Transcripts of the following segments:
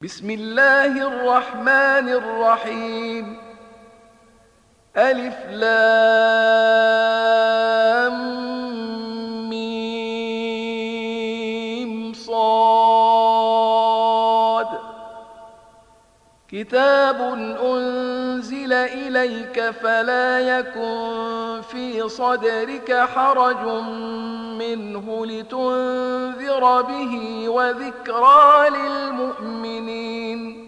بسم الله الرحمن الرحيم. ألف لام ميم صاد. كتاب أنزل إليك فلا يكن في صدرك حرج منه لتنذر به وذكرى للمؤمنين.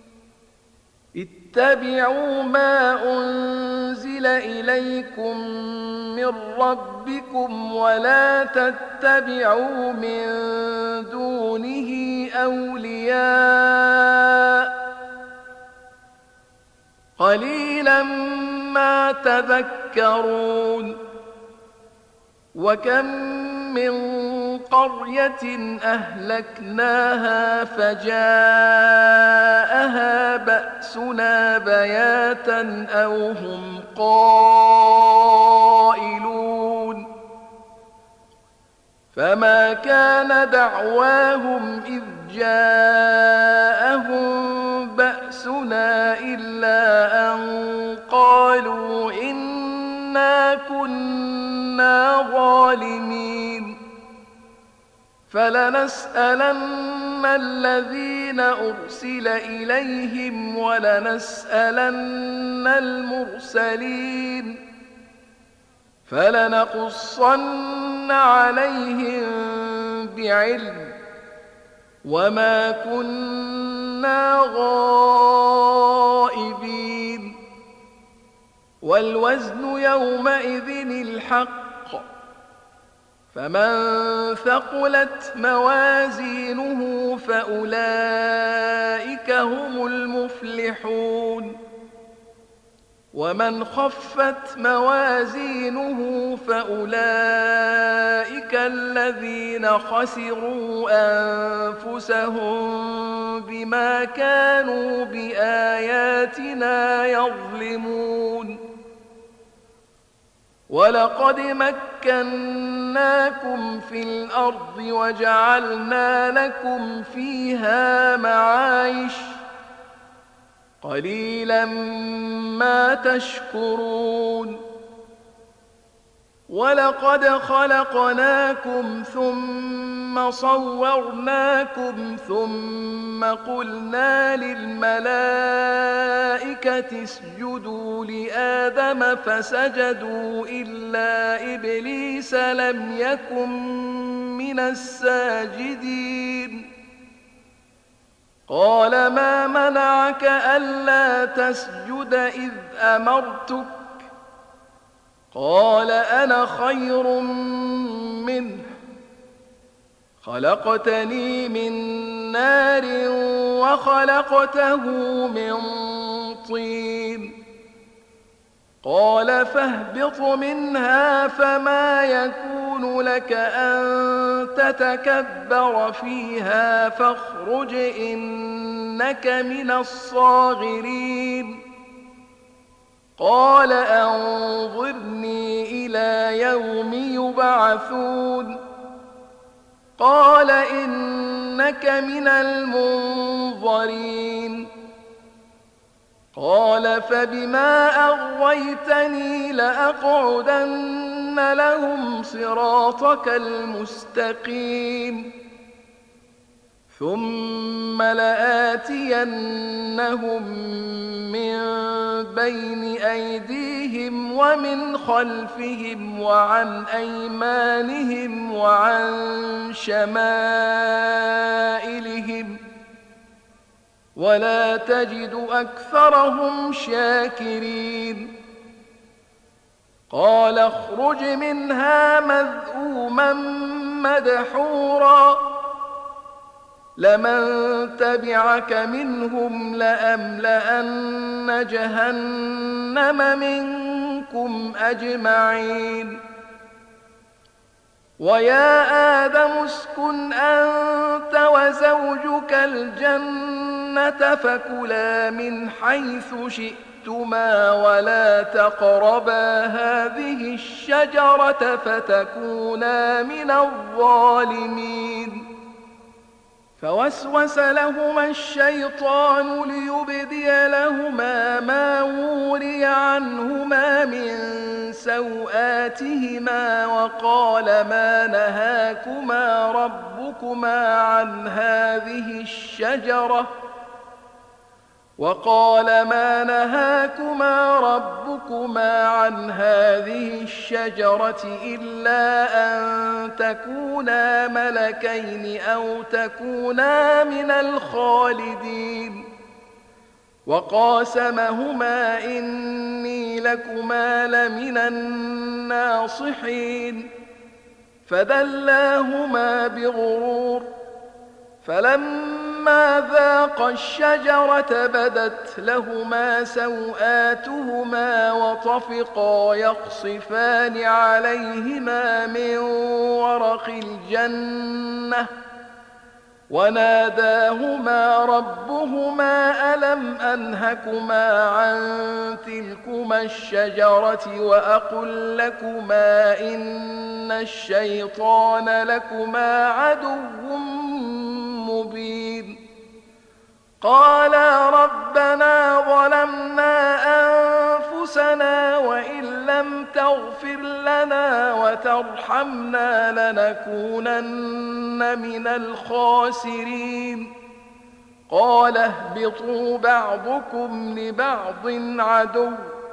اتبعوا ما أنزل إليكم من ربكم ولا تتبعوا من دونه أولياء قليلا ما تذكرون. وكم من قرية أهلكناها فجاءها بأسنا بياتا أو هم قائلون. فما كان دعواهم إذ جاءهم بأسنا إلا أن قالوا إنا كنا ظالمين. فلنسألن الذين أرسل إليهم ولنسألن المرسلين. فلنقصن عليهم بعلم وما كنا غائبين. والوزن يومئذ الحق. فمن ثقلت موازينه فأولئك هم المفلحون. ومن خفت موازينه فأولئك الذين خسروا أنفسهم بما كانوا بآياتنا يظلمون. ولقد مكناكم في الأرض وجعلنا لكم فيها معايش قليلا ما تشكرون. ولقد خلقناكم ثم صورناكم ثم قلنا للملائكة اسجدوا لآدم فسجدوا إلا إبليس لم يكن من الساجدين. قال ما منعك ألا تسجد إذ أمرتك؟ قال أنا خير منه خلقتني من نار وخلقته من طين. قال فاهبط منها فما يكون لك أن تتكبر فيها فاخرج إنك من الصاغرين. قال أنظرني إلى يوم يبعثون. قال إنك من المنظرين. قال فبما أغويتني لأقعدن لهم صراطك المستقيم ثم لآتينهم من بين أيديهم ومن خلفهم وعن أيمانهم وعن شمائلهم ولا تجد أكثرهم شاكرين. قال اخرج منها مذءوما مدحورا لمن تبعك منهم لأملأن جهنم منكم أجمعين. ويا آدم اسكن أنت وزوجك الجنة فكلا من حيث شئتما ولا تقربا هذه الشجرة فتكونا من الظالمين. فوسوس لهما الشيطان ليبدي لهما ما وري عنهما من سوآتهما وقال ما نهاكما ربكما عن هذه الشجرة إلا أن تكونا ملكين أو تكونا من الخالدين وقاسمهما إني لكما لمن الناصحين فدلاهما بغرور فلما ذاقا الشجرة بدت لهما سوآتهما وطفقا يخصفان عليهما من ورق الجنة وناداهما ربهما ألم أنهكما عن تلكما الشجرة وأقل لكما إن الشيطان لكما عدو مبين قالا ربنا ظلمنا أنفسنا وإن لم تغفر لنا وترحمنا لنكونن من الخاسرين قال اهبطوا بعضكم لبعض عدو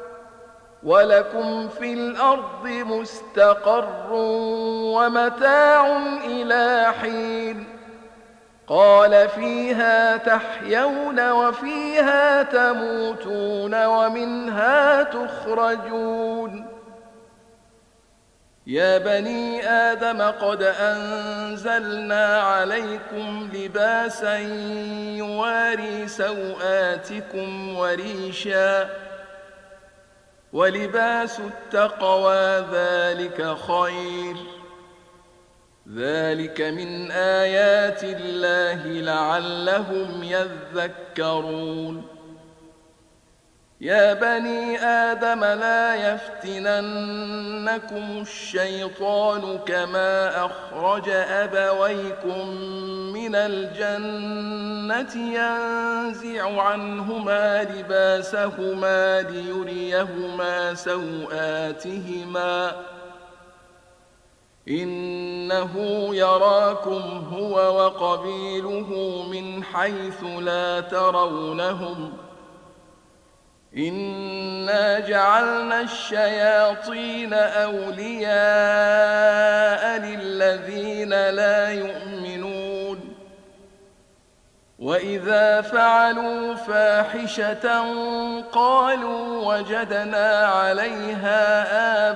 ولكم في الأرض مستقر ومتاع إلى حين قال فيها تحيون وفيها تموتون ومنها تخرجون يا بني آدم قد أنزلنا عليكم لباسا يواري سوآتكم وريشا ولباس التقوى ذلك خير ذلك من آيات الله لعلهم يذكرون يا بني آدم لا يفتننكم الشيطان كما أخرج أبويكم من الجنة ينزع عنهما لباسهما ليريهما سوآتهما إنه يراكم هو وقبيله من حيث لا ترونهم إنا جعلنا الشياطين أولياء للذين لا يؤمنون وإذا فعلوا فاحشة قالوا وجدنا عليها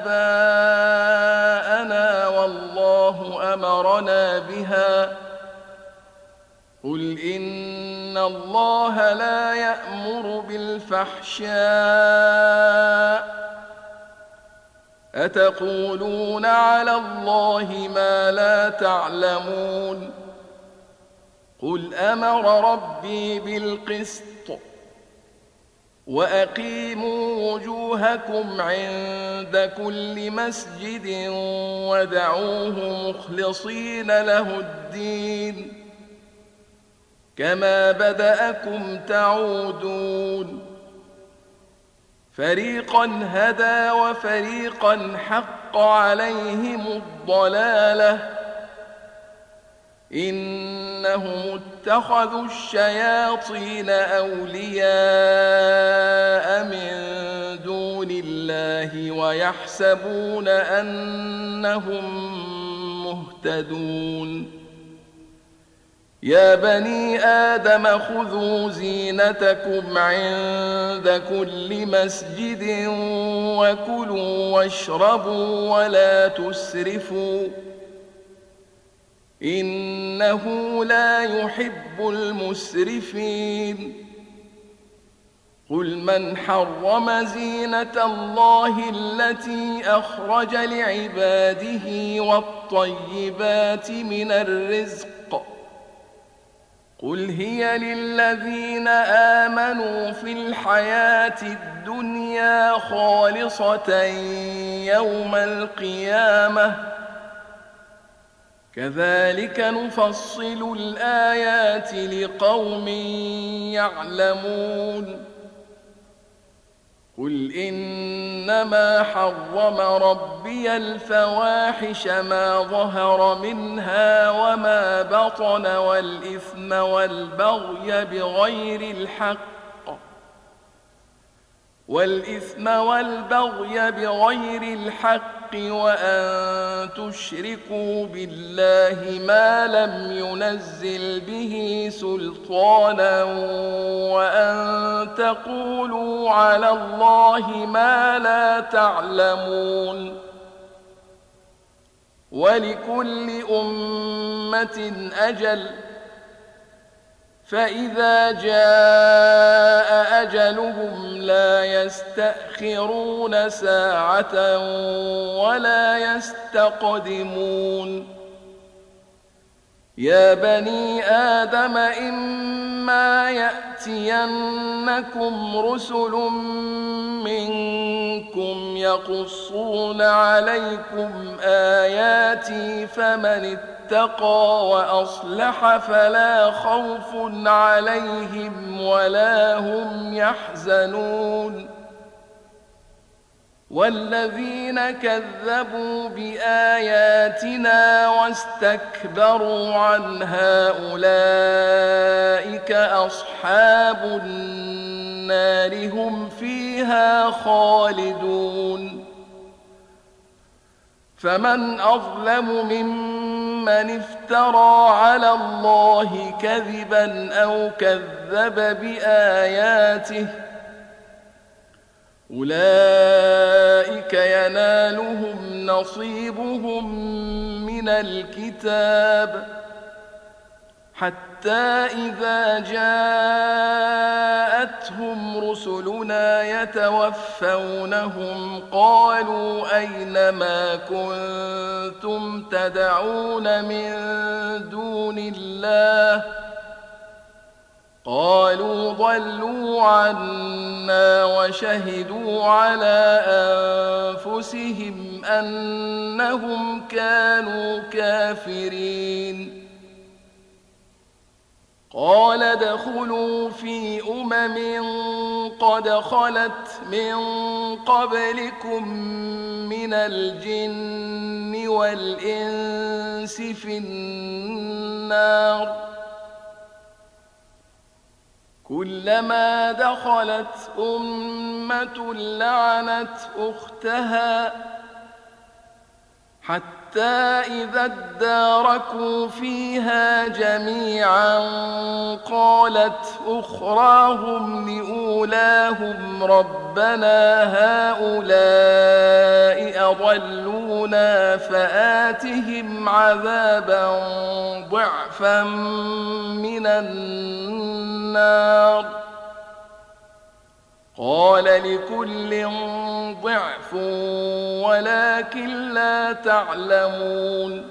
آباءنا والله أمرنا بها قل إن الله لا يأمر بالفحشاء أتقولون على الله ما لا تعلمون قل أمر ربي بالقسط وأقيموا وجوهكم عند كل مسجد ودعوه مخلصين له الدين كما بدأكم تعودون فريقا هدى وفريقا حق عليهم الضلالة إنهم اتخذوا الشياطين أولياء من دون الله ويحسبون أنهم مهتدون يا بني آدم خذوا زينتكم عند كل مسجد وكلوا واشربوا ولا تسرفوا إنه لا يحب المسرفين قل من حرم زينة الله التي أخرج لعباده والطيبات من الرزق قل هي للذين آمنوا في الحياة الدنيا خالصة يوم القيامة كذلك نفصل الآيات لقوم يعلمون قل إنما حرم ربي الفواحش ما ظهر منها وما بطن والإثم والبغي بغير الحق وأن تشركوا بالله ما لم ينزل به سلطانا وأن تقولوا على الله ما لا تعلمون ولكل أمة أجل فإذا جاء أجلهم لا يستأخرون ساعة ولا يستقدمون يا بني آدم إما يأتينكم رسل منكم يقصون عليكم آياتي فمن اتقى وأصلح فلا خوف عليهم ولا هم يحزنون والذين كذبوا بآياتنا واستكبروا عنها أولئك أصحاب النار هم فيها خالدون فمن أظلم ممن افترى على الله كذبا أو كذب بآياته أولئك ينالهم نصيبهم من الكتاب حتى إذا جاءتهم رسلنا يتوفونهم قالوا أين ما كنتم تدعون من دون الله قالوا ضلوا عنا وشهدوا على أنفسهم أنهم كانوا كافرين قال ادخلوا في قد خلت من قبلكم من الجن والإنس في النار كلما دخلت أمة لعنت أختها حتى إذا اداركوا فيها جميعا قالت أخراهم لأولاهم ربنا هؤلاء أضلونا فآتهم عذابا ضعفا من النار قال لكل ضعف ولكن لا تعلمون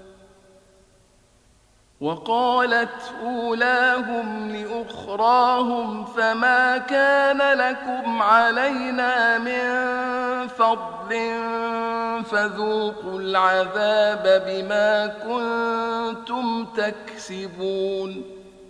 وقالت أولاهم لأخراهم فما كان لكم علينا من فضل فذوقوا العذاب بما كنتم تكسبون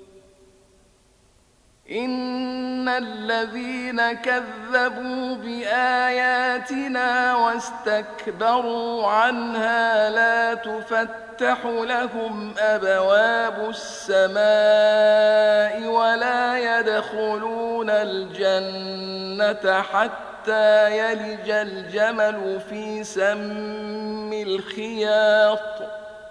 إن الذين كذبوا بآياتنا واستكبروا عنها لا تفتح لهم أبواب السماء ولا يدخلون الجنة حتى يلج الجمل في سم الخياط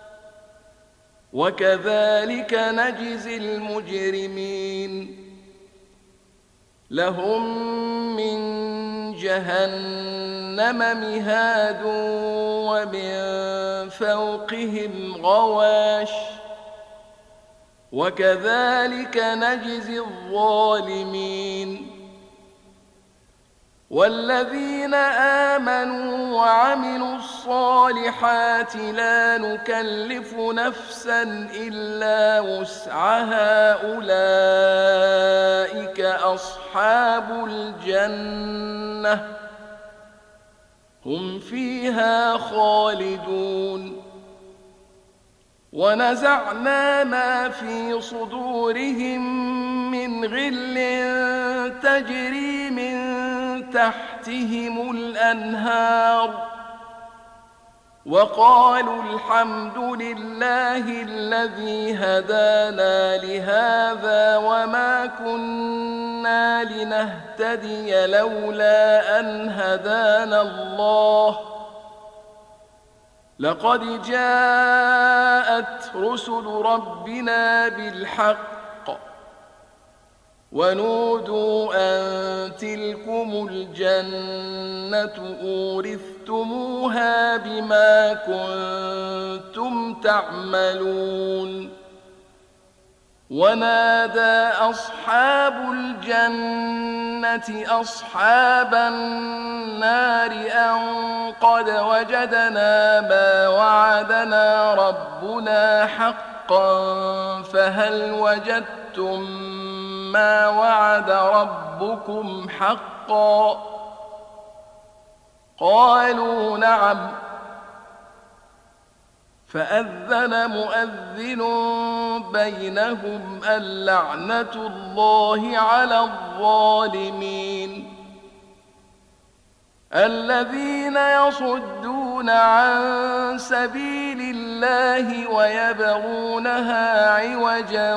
وكذلك نجزي المجرمين لهم من جهنم مهاد ومن فوقهم غواش وكذلك نجزي الظالمين والذين آمنوا وعملوا الصالحات لا نكلف نفسا إلا وسعها أولئك أصحاب الجنة هم فيها خالدون ونزعنا ما في صدورهم من غل تجري من تحتهم الأنهار وقالوا الحمد لله الذي هدانا لهذا وما كنا لنهتدي لولا أن هدانا الله لقد جاءت رسل ربنا بالحق ونودوا أن تلكم الجنة أورثتموها بما كنتم تعملون ونادى أصحاب الجنة أصحاب النار أن قد وجدنا ما وعدنا ربنا حقا فهل وجدتم ما وعد ربكم حقا قالوا نعم فأذن مؤذن بينهم اللعنة الله على الظالمين الذين يصدون عن سبيل الله ويبغونها عوجا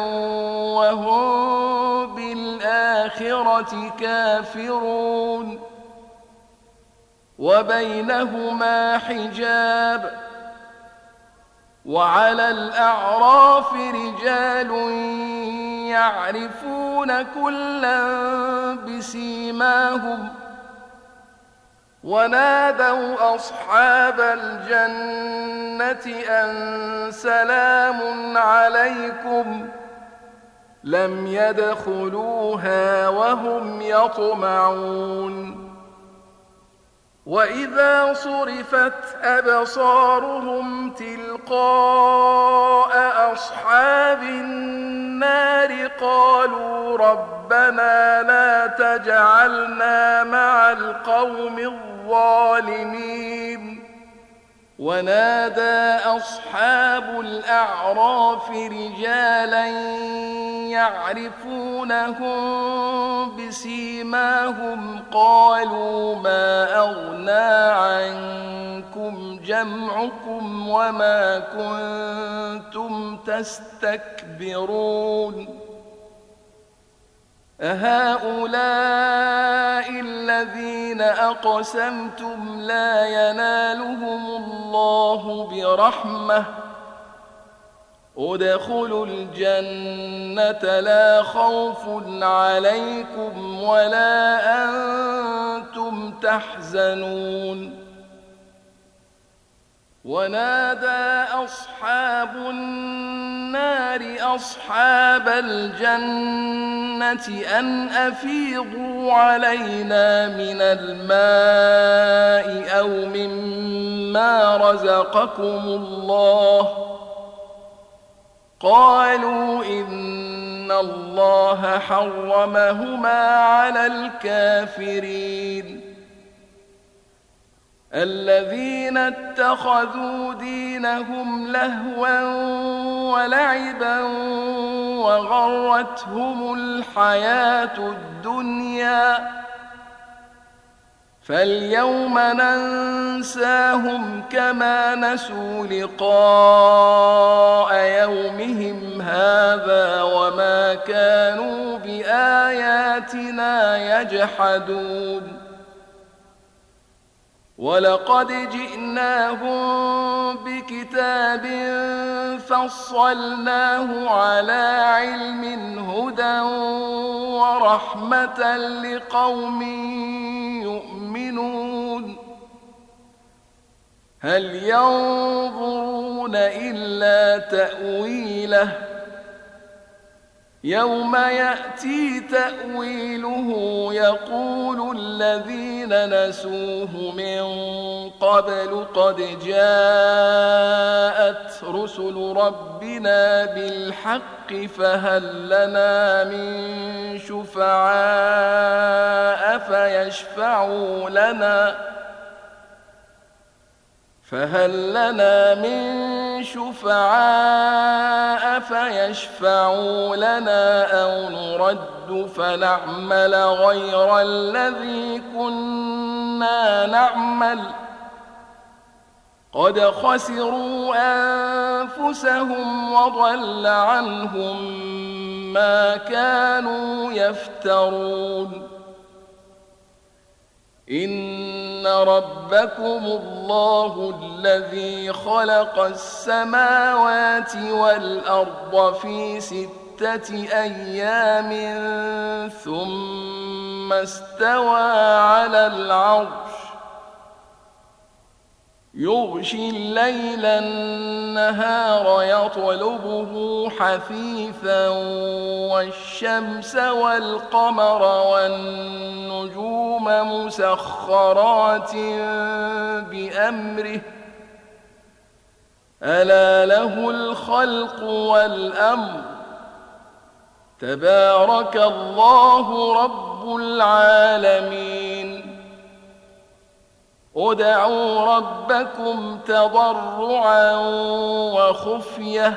وهم بالآخرة كافرون وبينهما حجاب وعلى الأعراف رجال يعرفون كلا بسيماهم ونادوا أصحاب الجنة أن سلام عليكم لم يدخلوها وهم يطمعون وإذا صرفت أبصارهم تلقاء أصحاب النار قالوا ربنا لا تجعلنا مع القوم الظالمين ونادى أصحاب الأعراف رجالا يعرفونهم بسيماهم قالوا ما أغنى عنكم جمعكم وما كنتم تستكبرون أهؤلاء الذين أقسمتم لا ينالهم الله برحمة ادخلوا الجنة لا خوف عليكم ولا أنتم تحزنون ونادى أصحاب النار أصحاب الجنة أن أفيضوا علينا من الماء أو مما رزقكم الله قالوا إن الله حرمهما على الكافرين الذين اتخذوا دينهم لهوا ولعبا وغرتهم الحياة الدنيا فاليوم ننساهم كما نسوا لقاء يومهم هذا وما كانوا بآياتنا يجحدون ولقد جئناهم بكتاب فصلناه على علم هدى ورحمة لقوم يؤمنون هل ينظرون إلا تأويله يوم يأتي تأويله يقول الذين نسوه من قبل قد جاءت رسل ربنا بالحق فهل لنا من شفعاء الشفعاء فيشفعوا لنا أو نرد فنعمل غير الذي كنا نعمل قد خسروا أنفسهم وضل عنهم ما كانوا يفترون إن ربكم الله الذي خلق السماوات والأرض في 6 أيام ثم استوى على العرش يغشي الليل النهار يطلبه حثيثا والشمس والقمر والنجوم مسخرات بأمره ألا له الخلق والأمر تبارك الله رب العالمين ادعوا ربكم تضرعا وخفية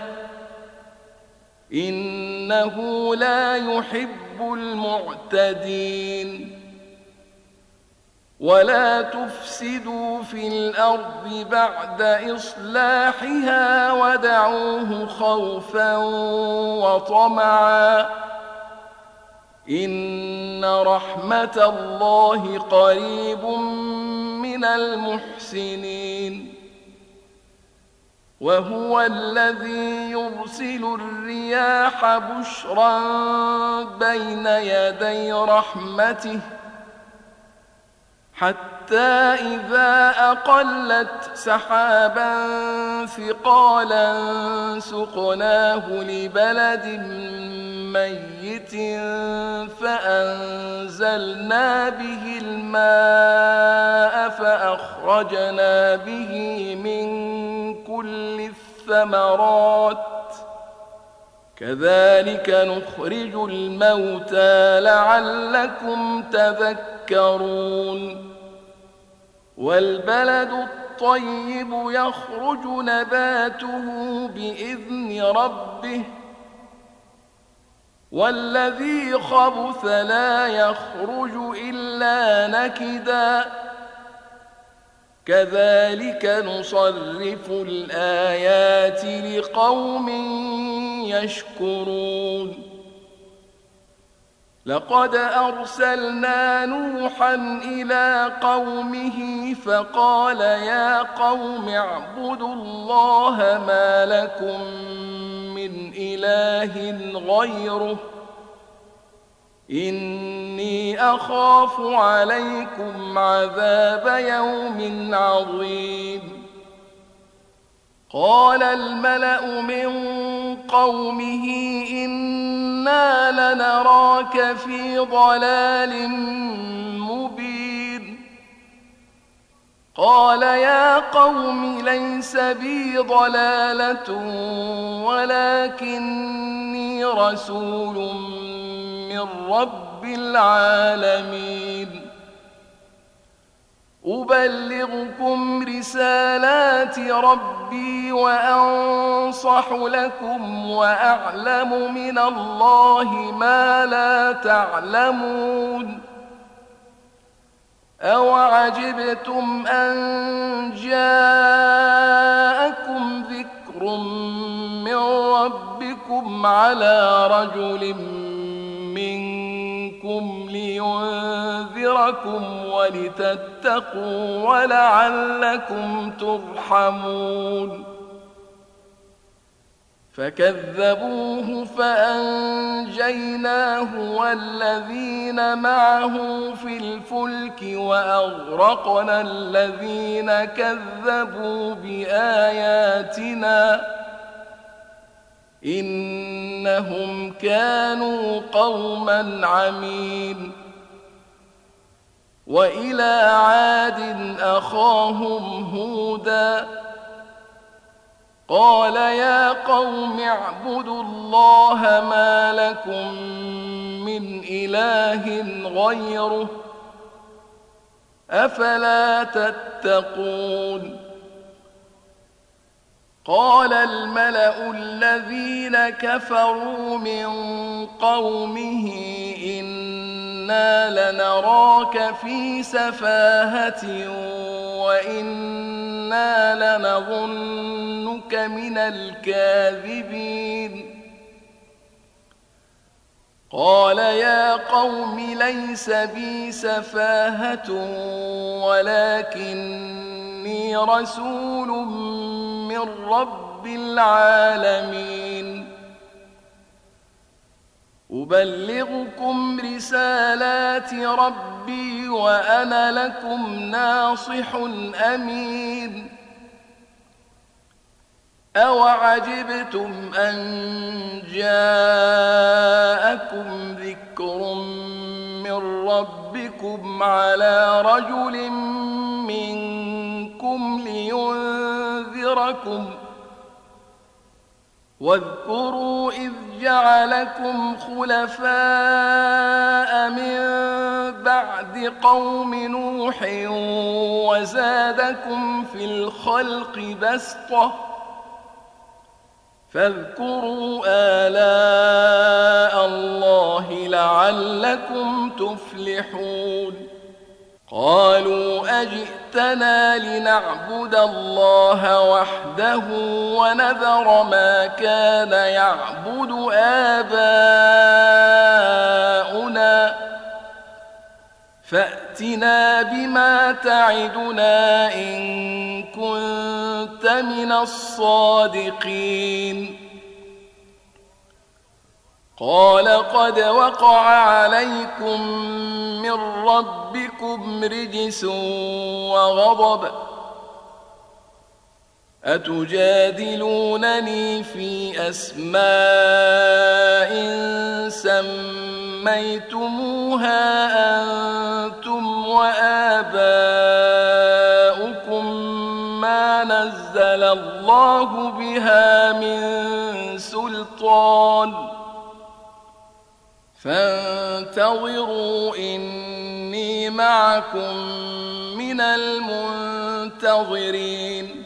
إنه لا يحب المعتدين ولا تفسدوا في الأرض بعد إصلاحها ودعوه خوفا وطمعا إن رحمة الله قريب من المحسنين وهو الذي يرسل الرياح بشرا بين يدي رحمته حتى إذا أقلت سحابا ثقالا سقناه لبلد ميت فأنزلنا به الماء فأخرجنا به من كل الثمرات كذلك نخرج الموتى لعلكم تذكرون والبلد الطيب يخرج نباته بإذن ربه والذي خبث لا يخرج إلا نكدا كذلك نصرف الآيات لقوم يشكرون لقد أرسلنا نوحا إلى قومه فقال يا قوم اعبدوا الله ما لكم من إله غيره إني أخاف عليكم عذاب يوم عظيم قال الملأ من قومه إنا لنراك في ضلال مبين قال يا قوم ليس بي ضلالة ولكني رسول من رب العالمين أبلغكم رسالات ربي وأنصح لكم وأعلم من الله ما لا تعلمون أوعجبتم أن جاءكم ذكر من ربكم على رجل منكم لينذركم ولتتقوا ولعلكم ترحمون فكذبوه فأنجيناه والذين معه في الفلك وأغرقنا الذين كذبوا بآياتنا إنهم كانوا قوما عمين وإلى عاد أخاهم هودا قال يا قوم اعبدوا الله ما لكم من إله غيره أفلا تتقون قال الملأ الذين كفروا من قومه إنا لنراك في سفاهة وإنا لنظنك من الكاذبين قال يا قوم ليس بي سفاهة ولكني رسول من رب العالمين أبلغكم رسالات ربي وأنا لكم ناصح أمين أوعجبتم أن جاءكم ذكر من ربكم على رجل منكم لينذركم واذكروا إذ جعلكم خلفاء من بعد قوم نوح وزادكم في الخلق بسطة فاذكروا آلاء الله لعلكم تفلحون قالوا أجئتنا لنعبد الله وحده ونذر ما كان يعبد آباؤنا فأتنا بما تعدنا إن كنت من الصادقين قال قد وقع عليكم من ربكم رجس وغضب أتجادلونني في أسماء سميتموها أنتم وآباؤكم ما نزل الله بها من سلطان فانتظروا إني معكم من المنتظرين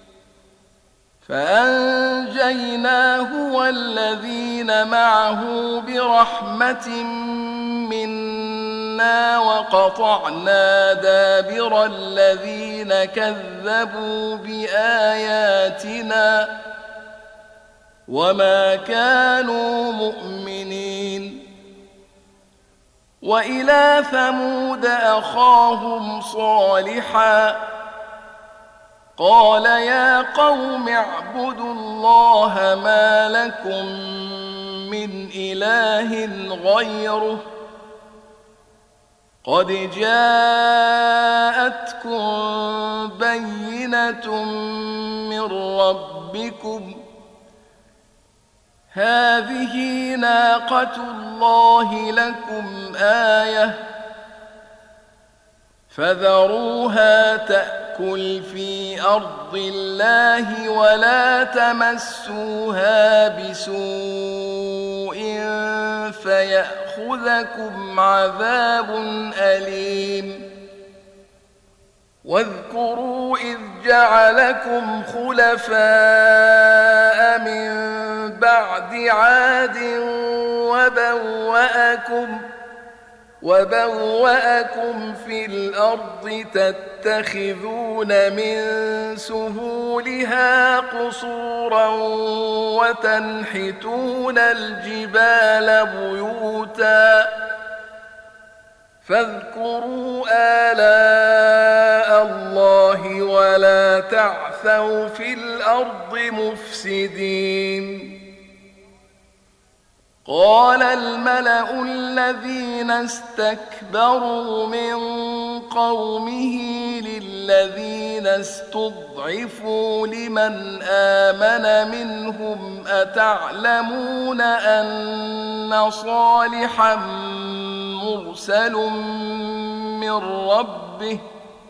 فأنجيناه والذين معه برحمة منا وقطعنا دابر الذين كذبوا بآياتنا وما كانوا مؤمنين وإلى ثمود أخاهم صالحا قال يا قوم اعبدوا الله ما لكم من إله غيره قد جاءتكم بينة من ربكم هذه ناقة الله لكم آية فذروها تأكل في أرض الله ولا تمسوها بسوء فيأخذكم عذاب أليم واذكروا إذ جعلكم خلفاء من بعد عاد وبوأكم في الأرض تتخذون من سهولها قصورا وتنحتون الجبال بيوتا فاذكروا آلاء الله ولا تعثوا في الأرض مفسدين قال الملأ الذين استكبروا من قومه للذين استضعفوا لمن آمن منهم أتعلمون أن صالحا مرسل من ربه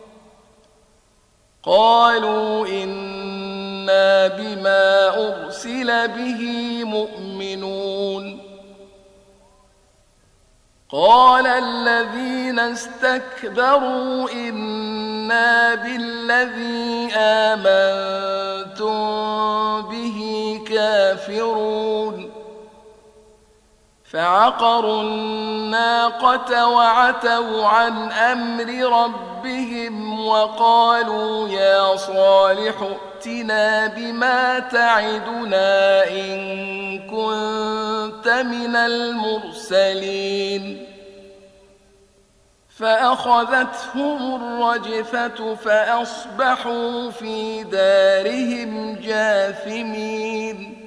قالوا إنا بما أرسل به مؤمنون قال الذين استكبروا إنا بالذي آمنتم يستغفرون فعقروا الناقة وعتوا عن أمر ربهم وقالوا يا صالح ائتنا بما تعدنا إن كنت من المرسلين فأخذتهم الرجفة فأصبحوا في دارهم جاثمين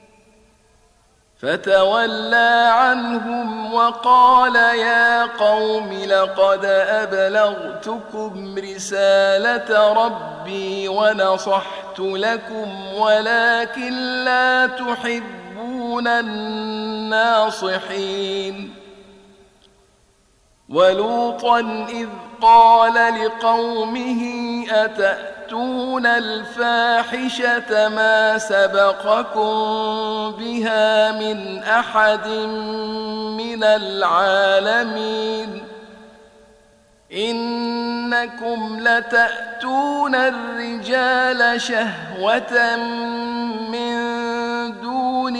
فتولى عنهم وقال يا قوم لقد أبلغتكم رسالة ربي ونصحت لكم ولكن لا تحبون الناصحين ولوطا إذ قال لقومه أتأتون الفاحشة ما سبقكم بها من أحد من العالمين إنكم لتأتون الرجال شهوة من دون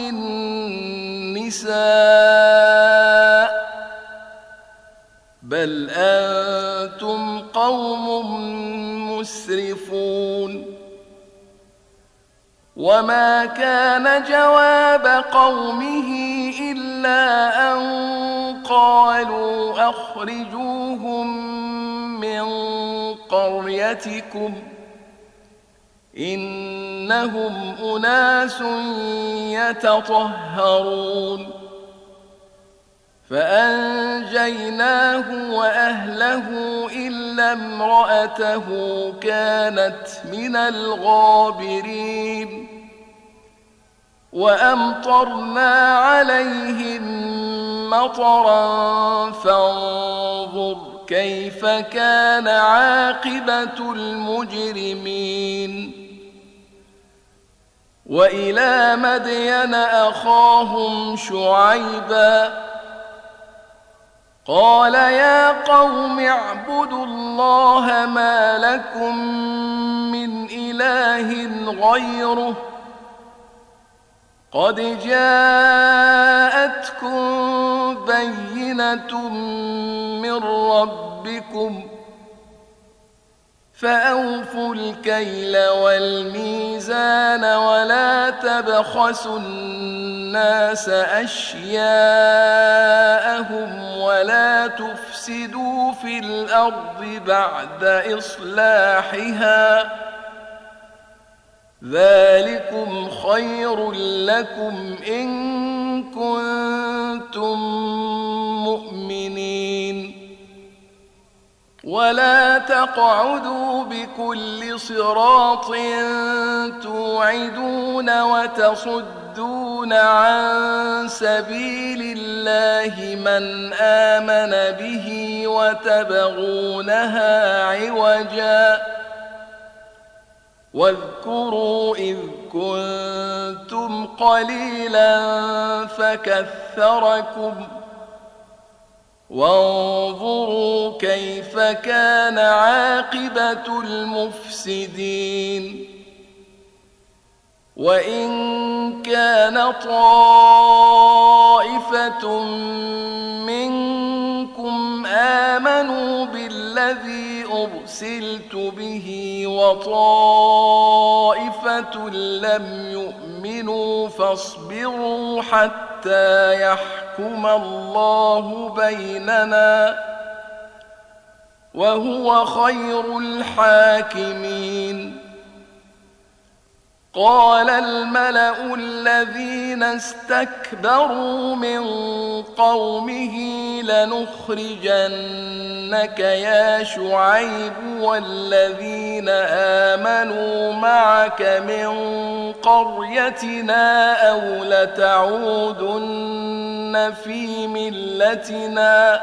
النساء بل أنتم قوم مسرفون وما كان جواب قومه إلا أن قالوا أخرجوهم من قريتكم إنهم أناس يتطهرون فأنجيناه وأهله إلا امرأته كانت من الغابرين وأمطرنا عليهم مطرا فانظر كيف كان عاقبة المجرمين وإلى مدين أخاهم شعيبا قال يا قوم اعبدوا الله ما لكم من إله غيره قد جاءتكم بينة من ربكم فأوفوا الكيل والميزان ولا تبخسوا الناس أشياءهم ولا تفسدوا في الأرض بعد إصلاحها ذلكم خير لكم إن كنتم مؤمنين ولا تقعدوا بكل صراط توعدون وتصدون عن سبيل الله من آمن به وتبغونها عوجا واذكروا إذ كنتم قليلا فكثركم وانظروا كيف كان عاقبة المفسدين وإن كان طائفة منكم آمنوا بالذي أرسلت به وطائفة لم يؤمنوا فاصبروا حتى يحكم الله بيننا وهو خير الحاكمين قال الملأ الذين استكبروا من قومه لنخرجنك يا شعيب والذين آمنوا معك من قريتنا أو لتعودن في ملتنا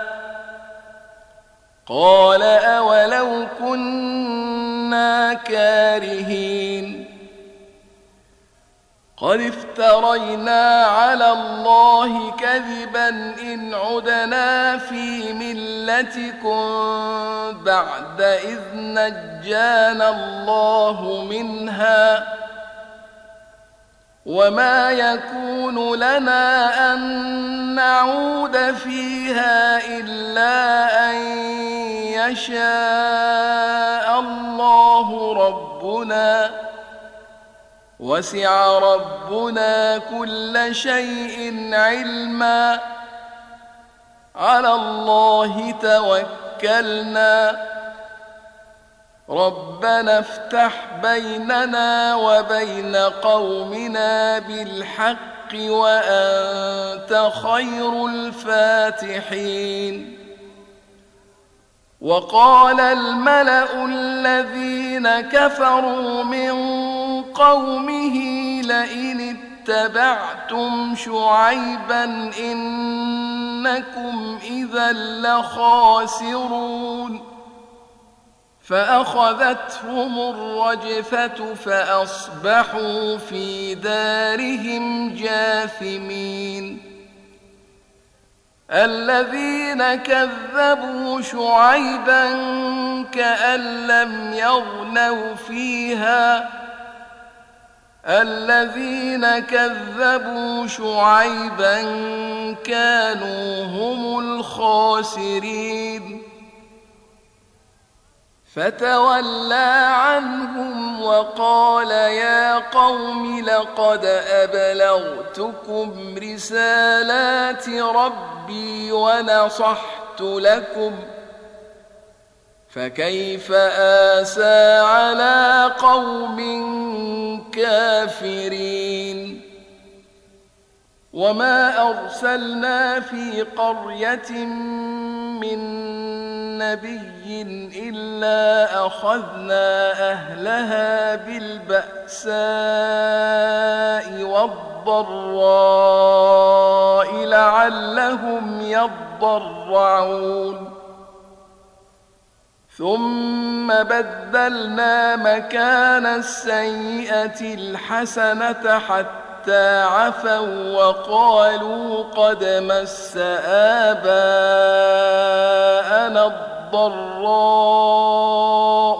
قال أولو كنا كارهين قد افترينا على الله كذبا إن عدنا في ملتكم بعد إذ نجانا الله منها وما يكون لنا أن نعود فيها إلا أن يشاء الله ربنا وسع ربنا كل شيء علما على الله توكلنا ربنا افتح بيننا وبين قومنا بالحق وأنت خير الفاتحين. وقال الملأ الذين كفروا من قومه لئن اتبعتم شعيبا إنكم إذا لخاسرون فأخذتهم الرجفة فأصبحوا في دارهم جاثمين. الذين كذبوا شعيبا كأن لم يغنوا فيها الذين كذبوا شعيبا كانوا هم الخاسرين. فتولى عنهم وقال يا قوم لقد أبلغتكم رسالات ربي ونصحت لكم فكيف آسى على قوم كافرين. وما أرسلنا في قرية من نبي إلا أخذنا أهلها بالبأساء والضراء لعلهم يضرعون ثم بدلنا مكان السيئة الحسنة حتى عفوا وقالوا قد مس آباءنا الضراء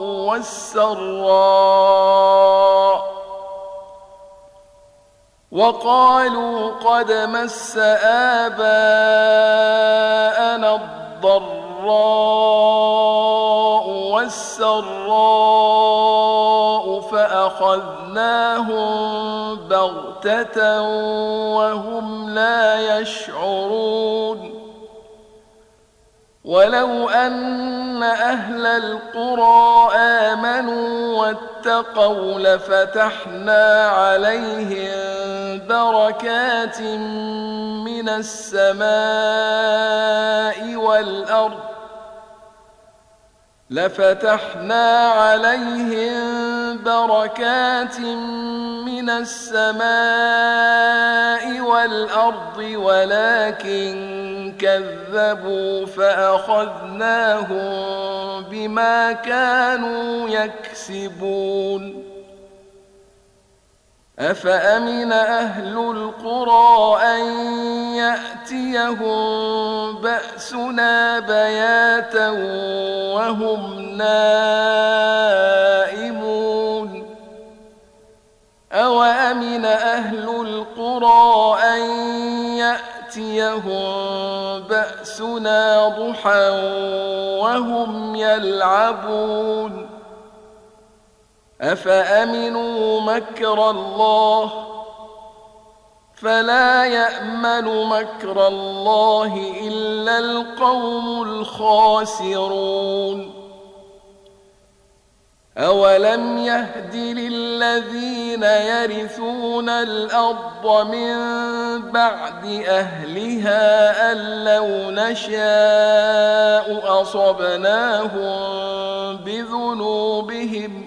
والسراء فأخذناهم بغتة وهم لا يشعرون. ولو أن أهل القرى آمنوا واتقوا لفتحنا عليهم بركات من السماء والأرض ولكن كذبوا فأخذناهم بما كانوا يكسبون. أفأمن أهل القرى أن يأتيهم بأسنا بياتا وهم نائمون أوأمن أهل القرى أن يأتيهم بأسنا ضحى وهم يلعبون أفأمنوا مكر الله فلا يأمن مكر الله إلا القوم الخاسرون. أولم يهد للذين يرثون الأرض من بعد أهلها أن لو نشاء أصبناهم بذنوبهم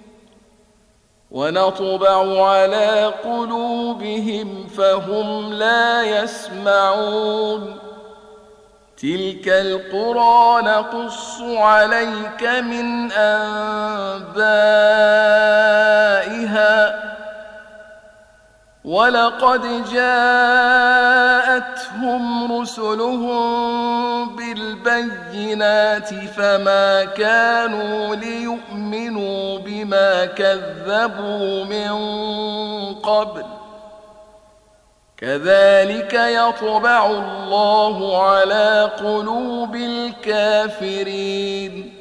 ونطبع على قلوبهم فهم لا يسمعون. تلك القرى نقص عليك من أنبائها ولقد جاءتهم رسلهم بالبينات فما كانوا ليؤمنوا بما كذبوا من قبل كذلك يطبع الله على قلوب الكافرين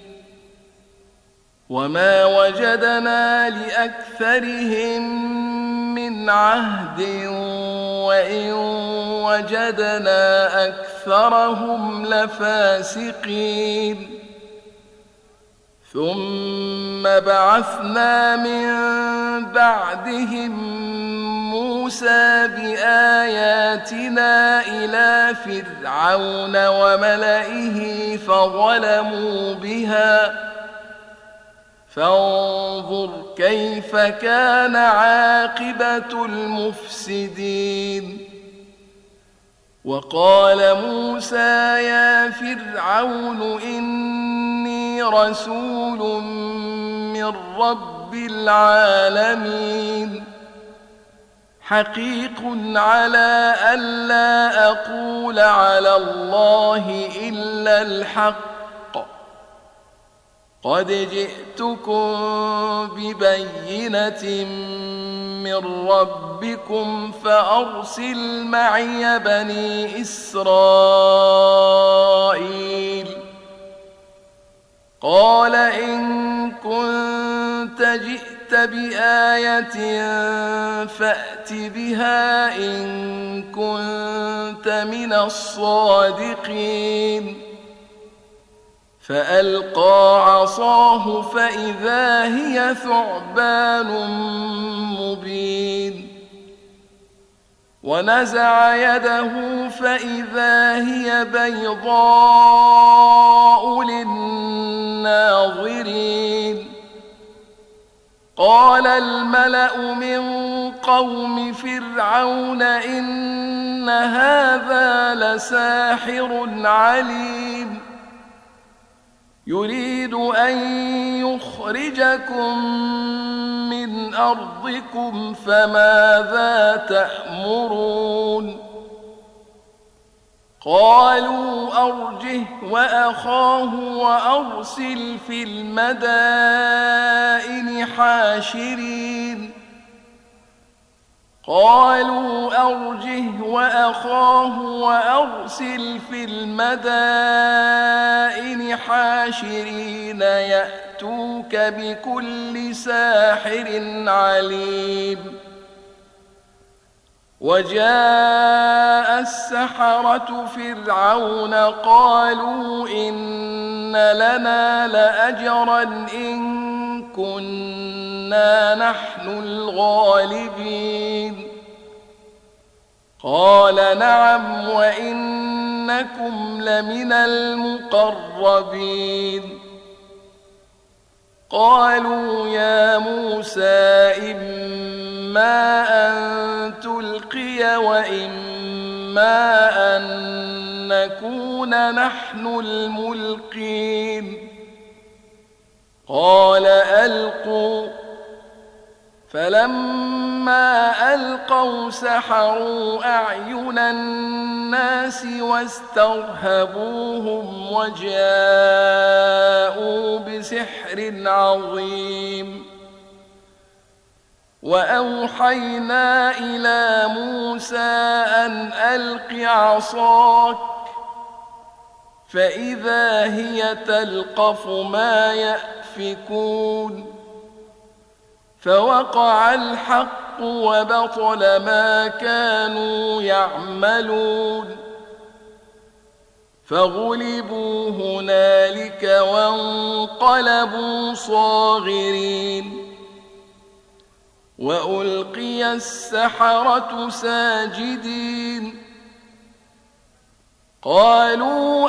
وما وجدنا لأكثرهم من عهد وإن وجدنا أكثرهم لفاسقين ثم بعثنا من بعدهم موسى بآياتنا إلى فرعون وملئه فظلموا بها فانظر كيف كان عاقبة المفسدين وقال موسى يا فرعون إني رسول من رب العالمين حقيق على ألا أقول على الله إلا الحق قد جئتكم ببينة من ربكم فأرسل معي بني إسرائيل قال إن كنت جئت بآية فأت بها إن كنت من الصادقين فألقى عصاه فإذا هي ثعبان مبين ونزع يده فإذا هي بيضاء للناظرين قال الملأ من قوم فرعون إن هذا لساحر عليم يريد أن يخرجكم من أرضكم فماذا تأمرون قالوا أرجه وأخاه وأرسل في المدائن حاشرين قالوا أرجه وأخاه وأرسل في المدائن حاشرين يأتوك بكل ساحر عليم وجاء السحرة فرعون قالوا إن لنا لأجرا إن كنا نحن الغالبين قال نعم وإنكم لمن المقربين قالوا يا موسى إما أن تلقي وإما أن نكون نحن الملقين قال ألقوا فلما ألقوا سحروا أعين الناس واسترهبوهم وجاءوا بسحر عظيم وأوحينا إلى موسى أن ألق عصاك فإذا هي تلقف ما يأفكون فوقع الحق وبطل ما كانوا يعملون فغلبوا هنالك وانقلبوا صاغرين وألقي السحرة ساجدين قالوا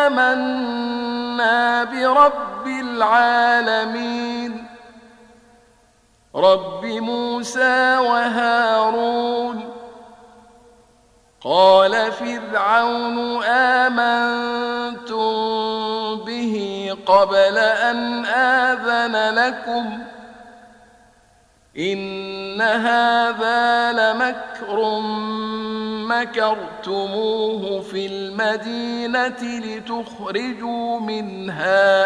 آمنا برب العالمين رب موسى وهارون قال فرعون آمنتم به قبل أن آذن لكم إن هذا لمكر مكرتموه في المدينة لتخرجوا منها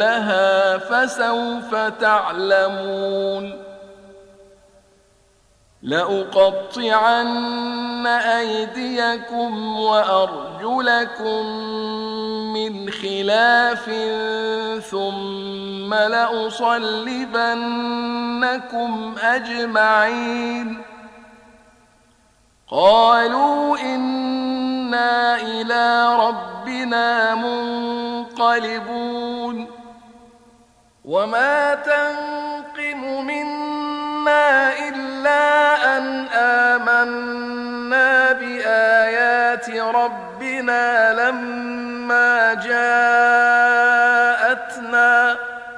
أهلها فسوف تعلمون لأقطعن أيديكم وأرجلكم من خلاف ثم لأصلبنكم أجمعين قالوا إنا إلى ربنا منقلبون وما تنقم منا إلا أن آمنا بآيات ربنا لما جاءتنا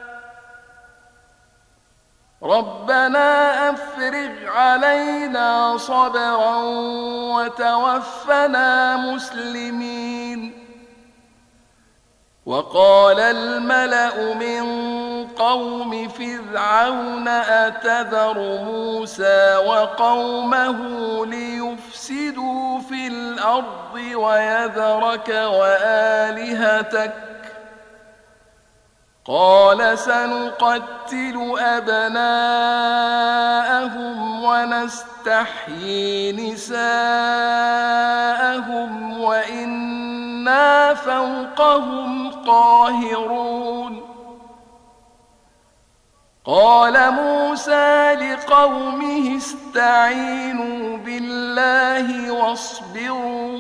ربنا أفرغ علينا صبرا وتوفنا مسلمين وقال الملأ من قوم فرعون أتذر موسى وقومه ليفسدوا في الأرض ويذرك وآلهتك قال سنقتل أبناءهم ونستحيي نساءهم وإنا فوقهم قاهرون قال موسى لقومه استعينوا بالله واصبروا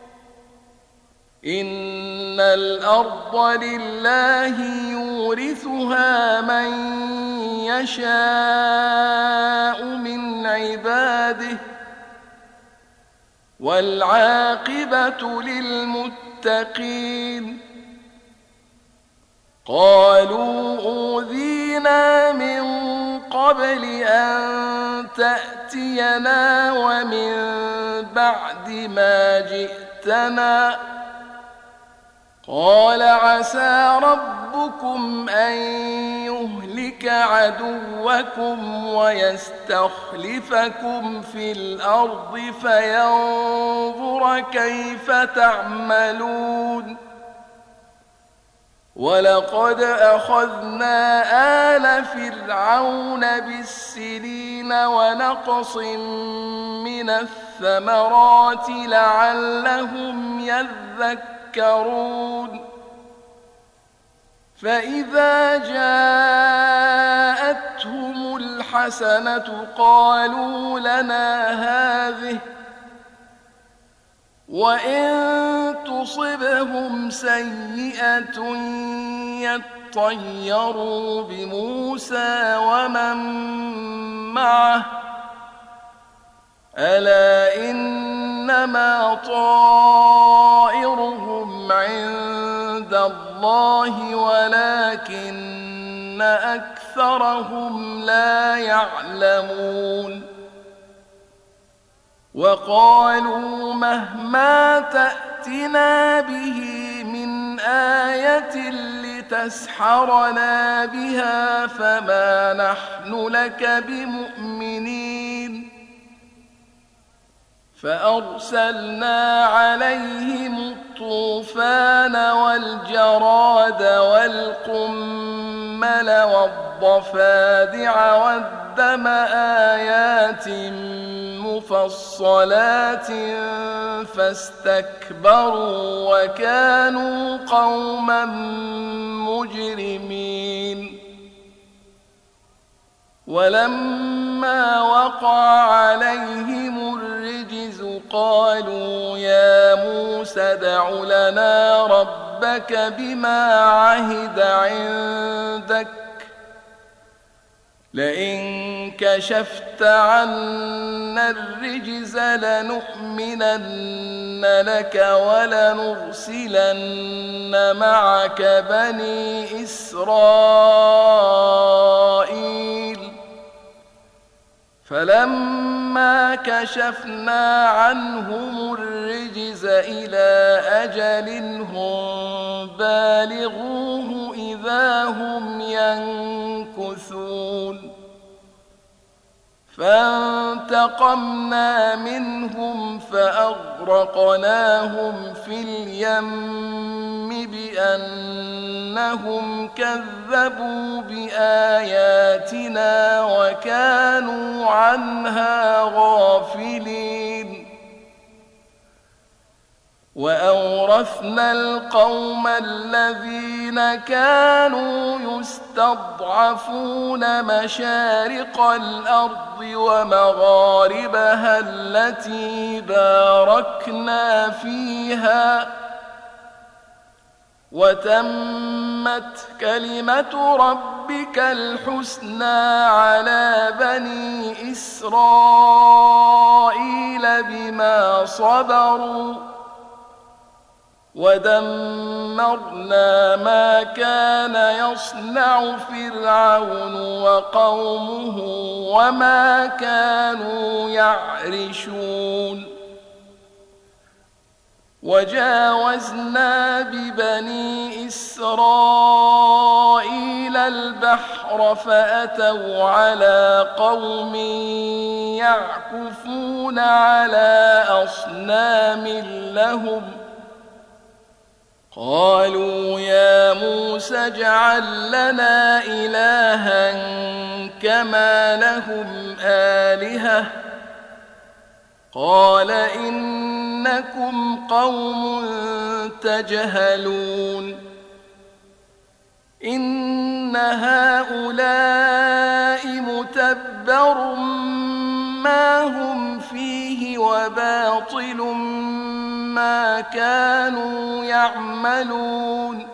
إن الأرض لله يورثها من يشاء من عباده والعاقبة للمتقين قالوا أوذينا من قبل أن تأتينا ومن بعد ما جئتنا قال عسى ربكم أن يهلك عدوكم ويستخلفكم في الأرض فينظر كيف تعملون ولقد أخذنا آل فرعون بالسنين ونقص من الثمرات لعلهم يذكرون فإذا جاءتهم الحسنة قالوا لنا هذه وإن تصبهم سيئة يطيروا بموسى ومن معه ألا إنما طائرهم عند الله ولكن أكثرهم لا يعلمون وقالوا مهما تأتنا به من آية لتسحرنا بها فما نحن لك بمؤمنين فأرسلنا عليهم الطوفان والجراد والقمل والضفادع والدم آيات مفصلات فاستكبروا وكانوا قوما مجرمين ولما وقع عليهم الرجز قالوا يا موسى ادع لنا ربك بما عهد عندك لئن كشفت عنا الرجز لنؤمنن لك ولنرسلن معك بني إسرائيل فلما كشفنا عنهم الرجز إلى أجل هم بالغوه إذا هم ينكثون فانتقمنا فانتقمنا منهم فأغرقناهم في اليم بأنهم كذبوا بآياتنا وكانوا عنها غافلين. وأورثنا القوم الذين كانوا يستضعفون مشارق الأرض ومغاربها التي باركنا فيها وتمت كلمة ربك الحسنى على بني إسرائيل بما صبروا ودمرنا ما كان يصنع فرعون وقومه وما كانوا يعرشون. وجاوزنا ببني إسرائيل البحر فأتوا على قوم يعكفون على أصنام لهم قالوا يا موسى اجعل لنا إلها كما لهم آلهة قال إنكم قوم تجهلون. إن هؤلاء متبر ما هم فيه وباطل ما كانوا يعملون.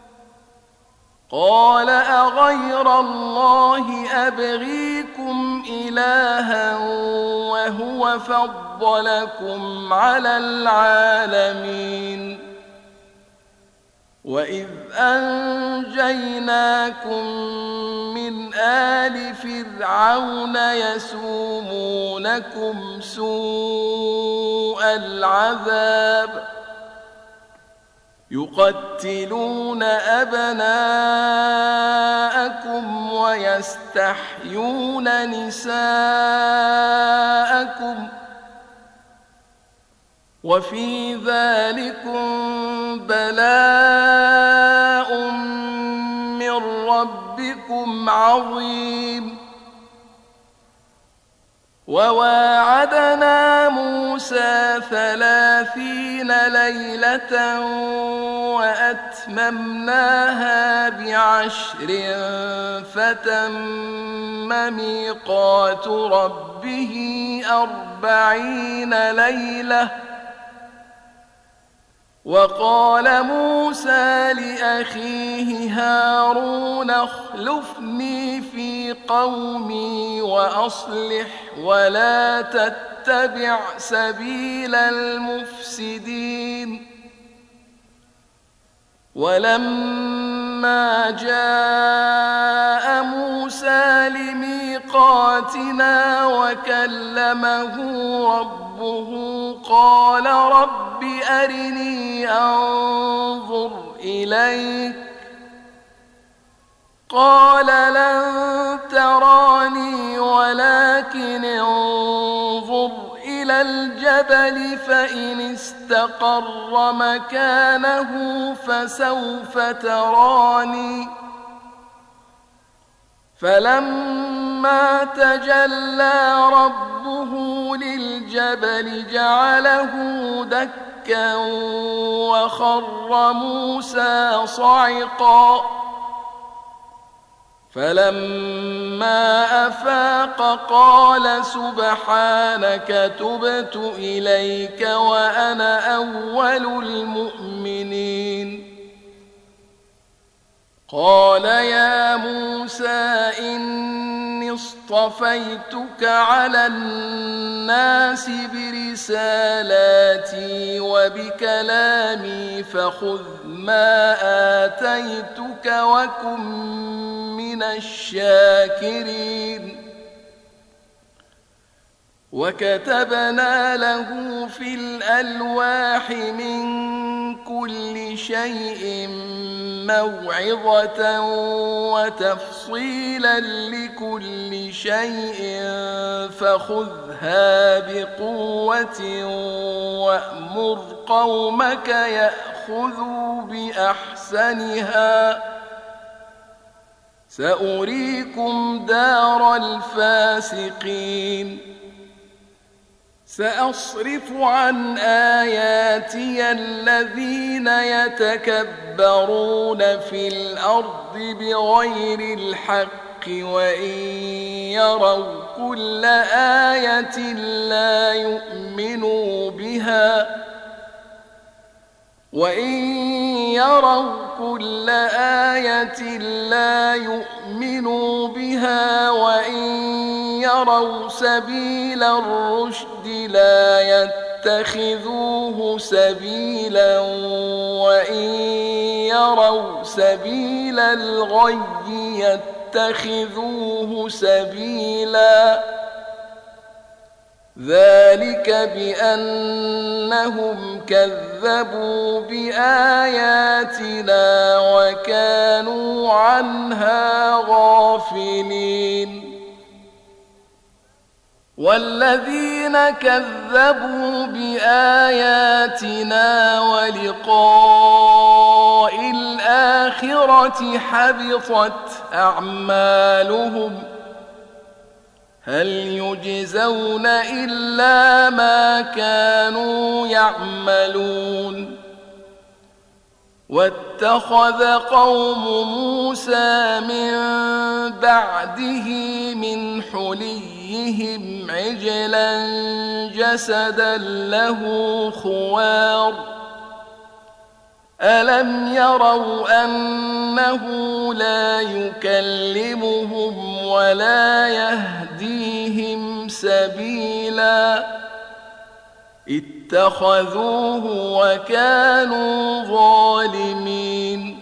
قال أغير الله أبغيكم إلها وهو فضلكم على العالمين. وإذ أنجيناكم من آل فرعون يسومونكم سوء العذاب يقتلون أبناءكم ويستحيون نساءكم وفي ذلكم بلاء من ربكم عظيم. وواعدنا موسى 30 ليلة وأتممناها ب10 فتم ميقات ربه 40 ليلة. وقال موسى لأخيه هارون اخلفني في قومي وأصلح ولا تتبع سبيل المفسدين. ولما جاء موسى لميقاتنا وكلمه ربه قال رب أرني أنظر إليك قال لن تراني ولكن انظر إلى الجبل فإن استقر مكانه فسوف تراني. فلما تجلى ربه للجبل جعله دكا وخر موسى صعقا. فلما أفاق قال سبحانك تبت إليك وأنا أول المؤمنين. قال يا موسى إني اصطفيتك على الناس برسالاتي وبكلامي فخذ ما آتيتك وكن من الشاكرين. وكتبنا له في الألواح من كل شيء موعظة وتفصيلا لكل شيء فخذها بقوة وأمر قومك يأخذوا بأحسنها سأريكم دار الفاسقين سأصرف عن آياتي الذين يتكبرون في الأرض بغير الحق وإن يروا كل آية لا يؤمنوا بها وإن يروا سبيل الرشد لا يتخذوه سبيلا وإن يروا سبيل الغي يتخذوه سبيلا ذلك بأنهم كذبوا بآياتنا وكانوا عنها غافلين والذين كذبوا بآياتنا ولقاء الآخرة حبطت أعمالهم هل يجزون إلا ما كانوا يعملون واتخذ قوم موسى من بعده من حليهم عجلا جسدا له خوار ألم يروا أنه لا يكلمهم ولا يهديهم سبيلا اتخذوه وكانوا ظالمين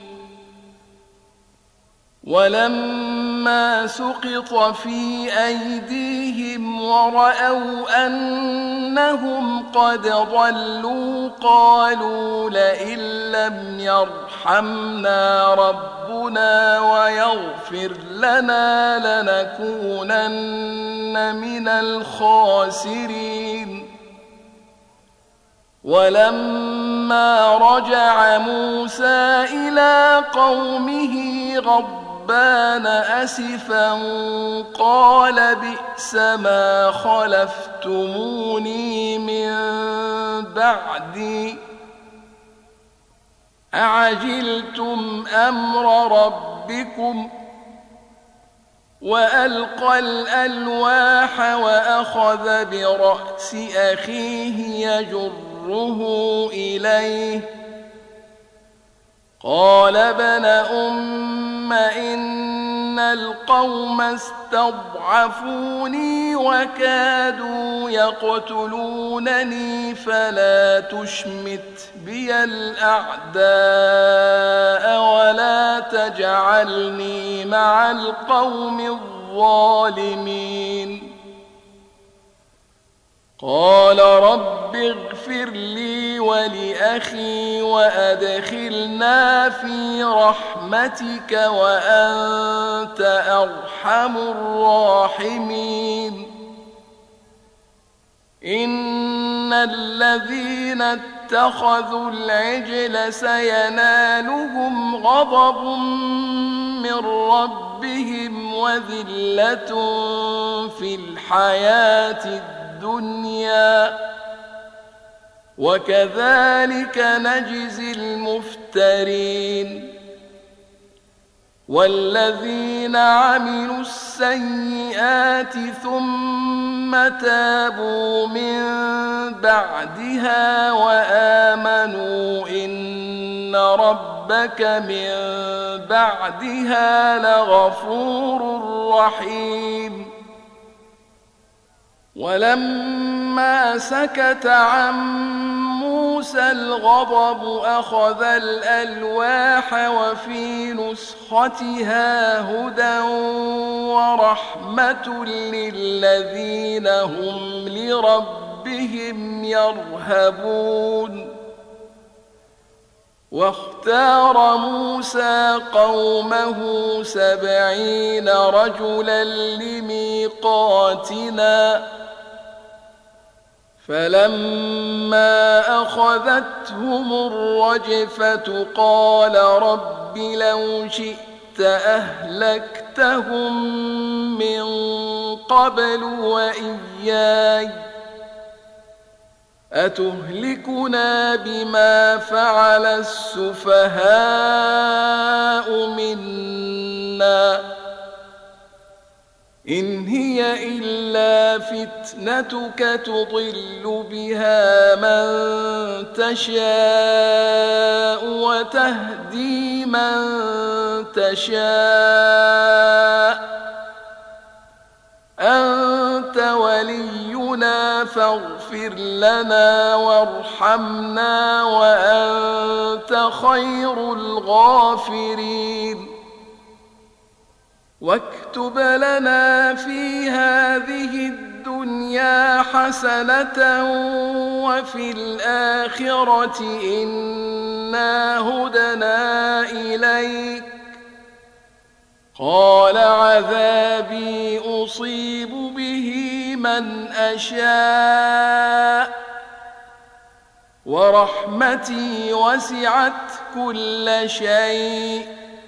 ولما سقط في أيديهم ورأوا أنهم قد ضلوا قالوا لئن لم يرحمنا ربنا ويغفر لنا لنكونن من الخاسرين ولما رجع موسى إلى قومه غضبان أسفا قال بئس ما خلفتموني من بعدي أعجلتم أمر ربكم وألقى الألواح وأخذ برأس أخيه يجره إليه قال ابن أم إن القوم استضعفوني وكادوا يقتلونني فلا تشمت بي الأعداء ولا تجعلني مع القوم الظالمين قال رب اغفر لي ولأخي وأدخلنا في رحمتك وأنت أرحم الراحمين إن الذين اتخذوا العجل سينالهم غضب من ربهم وذلة في الحياة الدنيا وكذلك نجزي المفترين والذين عملوا السيئات ثم تابوا من بعدها وآمنوا إن ربك من بعدها لغفور رحيم ولما سكت عن موسى الغضب أخذ الألواح وفي نسختها هدى ورحمة للذين هم لربهم يرهبون واختار موسى قومه 70 رجلا لميقاتنا فلما أخذتهم الرجفة قال رب لو شئت أهلكتهم من قبل وإياي أتهلكنا بما فعل السفهاء منا إن هي إلا فتنتك تضل بها من تشاء وتهدي من تشاء أنت ولينا فاغفر لنا وارحمنا وأنت خير الغافرين واكتب لنا في هذه الدنيا حسنة وفي الآخرة إنا هدنا إليك قال عذابي أصيب به من أشاء ورحمتي وسعت كل شيء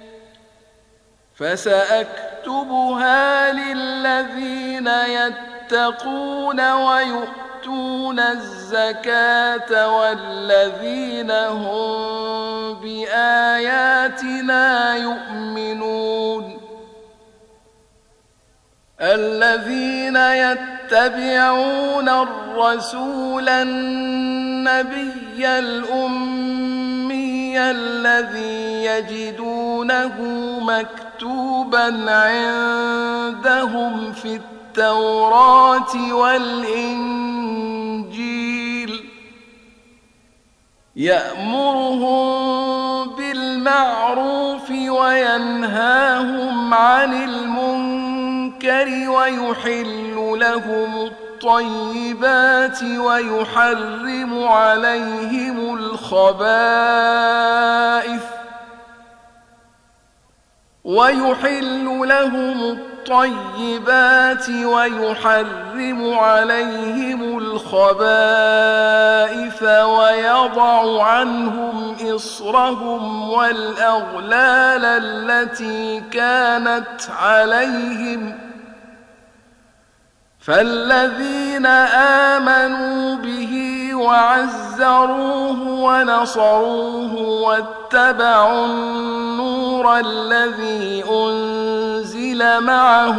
فسأكتبها للذين يتقون ويؤتون الزكاة والذين هم بآياتنا يؤمنون الذين يتبعون الرسول النبي الأمي الذي يجدونه مكتوبا عندهم في التوراة والإنجيل يأمرهم بالمعروف وينهاهم عن المنكر ويحل لهم الطيبات ويحرم عليهم الخبائث ويضع عنهم إصرهم والأغلال التي كانت عليهم فالذين آمنوا به وعزروه ونصروه واتبعوا النور الذي أنزل معه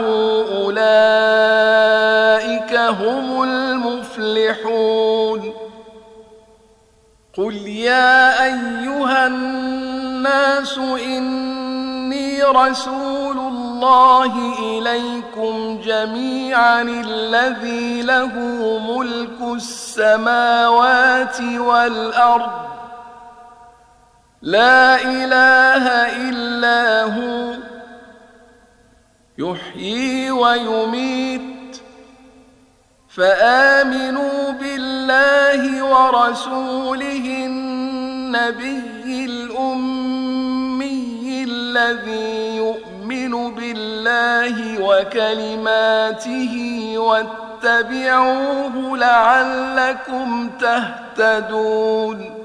أولئك هم المفلحون قل يا أيها الناس إني رسول الله إليكم جميعا الذي له ملك السماوات والأرض لا إله إلا هو يحيي ويميت فآمنوا بالله ورسوله النبي الأمي الذي يؤمن بالله وكلماته واتبعوه لعلكم تهتدون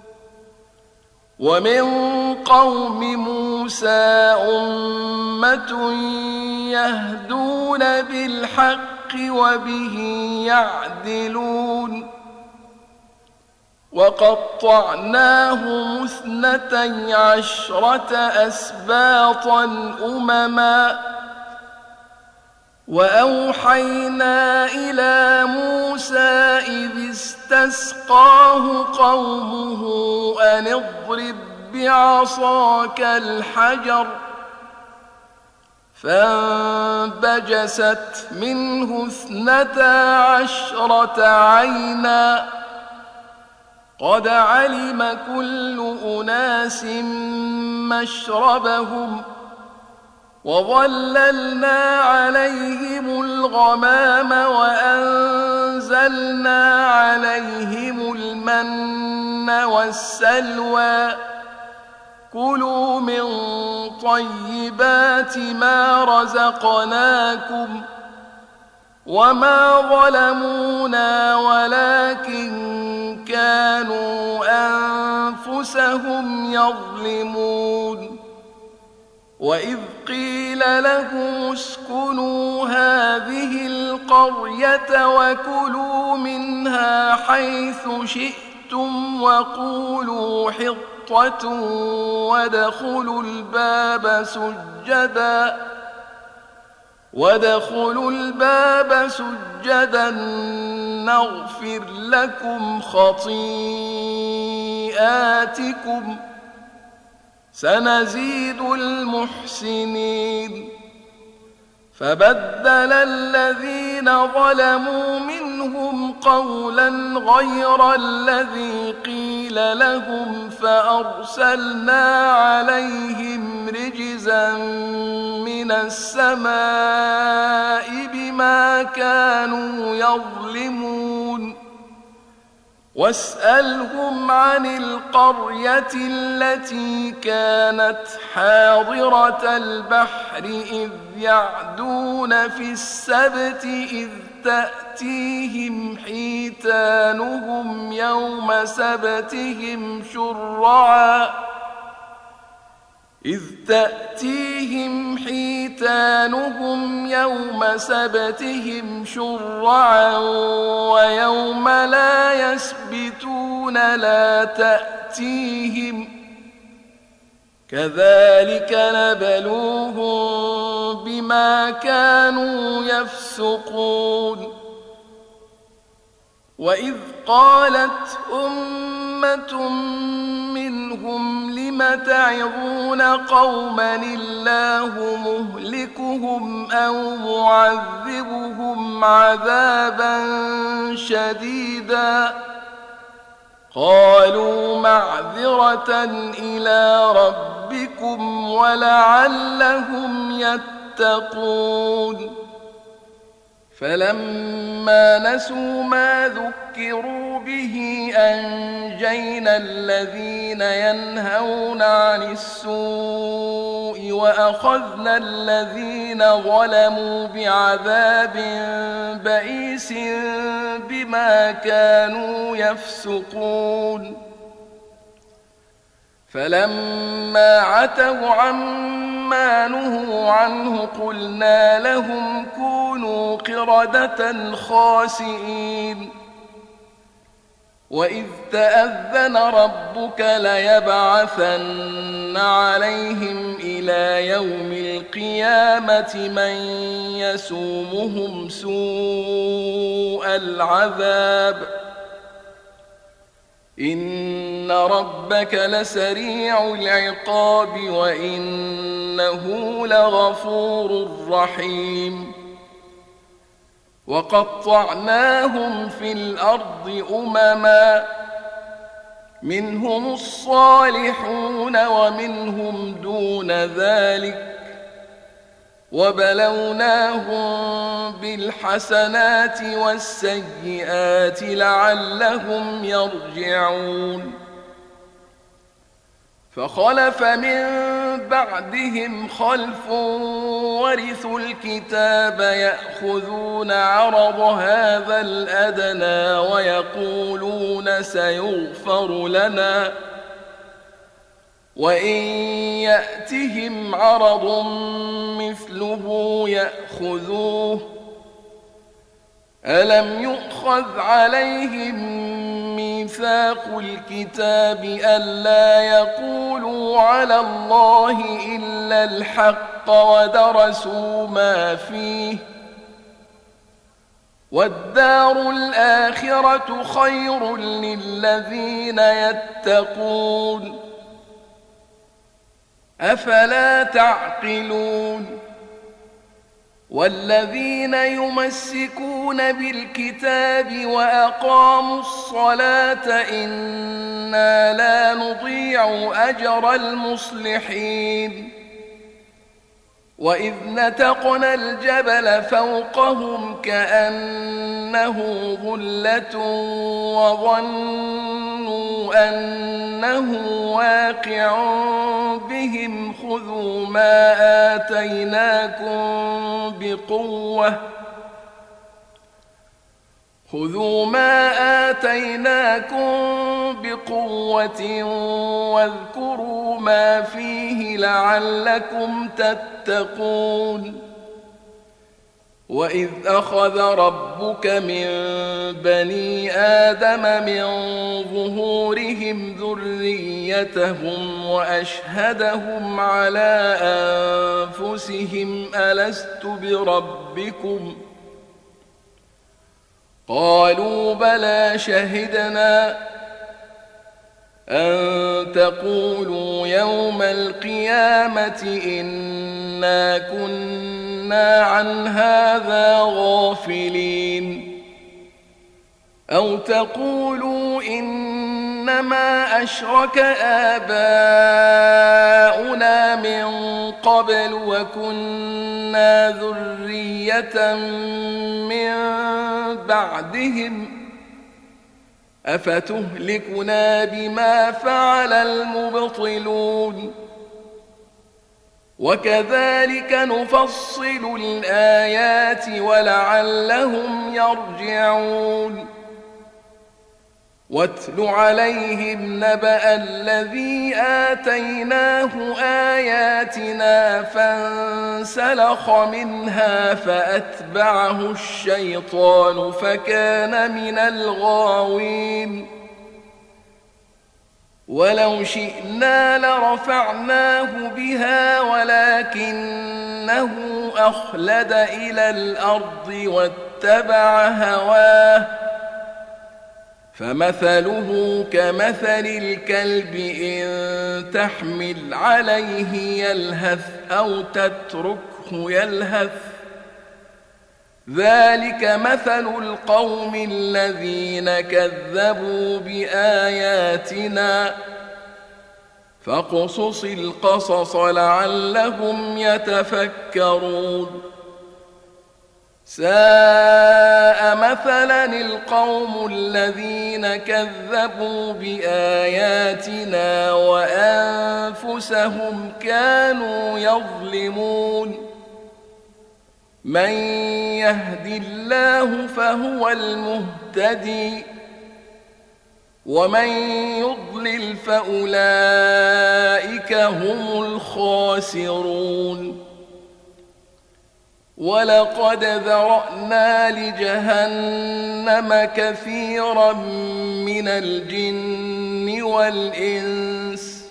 ومن قوم موسى أمة يهدون بالحق وبه يعدلون وقطعناهم 12 أسباطا أمما وأوحينا إلى موسى إذ استسقاه قومه أن اضرب بعصاك الحجر فانبجست منه 12 عينا قد علم كل أناس مشربهم وظللنا عليهم الغمام وأنزلنا عليهم المن والسلوى كلوا من طيبات ما رزقناكم وما ظلمونا ولكن كانوا أنفسهم يظلمون وإذ قيل لهم اسكنوا هذه القرية وكلوا منها حيث شئتم وقولوا حطة وادخلوا الباب سجدا نغفر لكم خطيئاتكم سنزيد المحسنين فبدل الذين ظلموا منهم قولا غير الذي قيل لهم فأرسلنا عليهم رجزا من السماء بما كانوا يظلمون واسألهم عن القرية التي كانت حاضرة البحر إذ يعدون في السبت إذ تأتيهم حيتانهم يوم سبتهم شرعا ويوم لا يسبتون لا تأتيهم كذلك نبلوهم بما كانوا يفسقون وإذ قالت أمة منهم لم تعظون قوما الله مهلكهم أو معذبهم عذابا شديدا قالوا معذرة إلى ربكم ولعلهم يتقون فلما نسوا ما ذكروا به أنجينا الذين ينهون عن السوء وأخذنا الذين ظلموا بعذاب بئيس بما كانوا يفسقون فلما عتوا عما نهوا عنه قلنا لهم كونوا قردة خاسئين وإذ تأذن ربك ليبعثن عليهم إلى يوم القيامة من يسومهم سوء العذاب إن ربك لسريع العقاب وإنه لغفور رحيم وقطعناهم في الأرض أمما منهم الصالحون ومنهم دون ذلك وبلوناهم بالحسنات والسيئات لعلهم يرجعون فخلف من بعدهم خلف ورثوا الكتاب يأخذون عرض هذا الأدنى ويقولون سيغفر لنا وإن يأتهم عرض مثله يأخذوه ألم يؤخذ عليهم ميثاق الكتاب ألا يقولوا على الله إلا الحق ودرسوا ما فيه والدار الآخرة خير للذين يتقون أفلا تعقلون والذين يمسكون بالكتاب وأقاموا الصلاة إنا لا نضيع أجر المصلحين وإذ نتقنا الجبل فوقهم كأنه ظلة وظنوا أنه واقع بهم خذوا ما آتيناكم بقوة واذكروا ما فيه لعلكم تتقون وإذ أخذ ربك من بني آدم من ظهورهم ذريتهم وأشهدهم على أنفسهم ألست بربكم قالوا بلى شهدنا أن تقولوا يوم القيامة إنا كنا عن هذا غافلين أو تقولوا إنما أشرك آباؤنا من قبل وكنا ذرية من بعدهم أفتهلكنا بما فعل المبطلون وكذلك نفصل الآيات ولعلهم يرجعون واتل عليهم نبأ الذي آتيناه آياتنا فانسلخ منها فأتبعه الشيطان فكان من الغاوين ولو شئنا لرفعناه بها ولكنه أخلد إلى الأرض واتبع هواه فمثله كمثل الكلب إن تحمل عليه يلهث أو تتركه يلهث ذلك مثل القوم الذين كذبوا بآياتنا فاقصص القصص لعلهم يتفكرون ساء مثلا القوم الذين كذبوا بآياتنا وأنفسهم كانوا يظلمون من يهد الله فهو المهتدي ومن يضلل فأولئك هم الخاسرون ولقد ذرأنا لجهنم كثيرا من الجن والإنس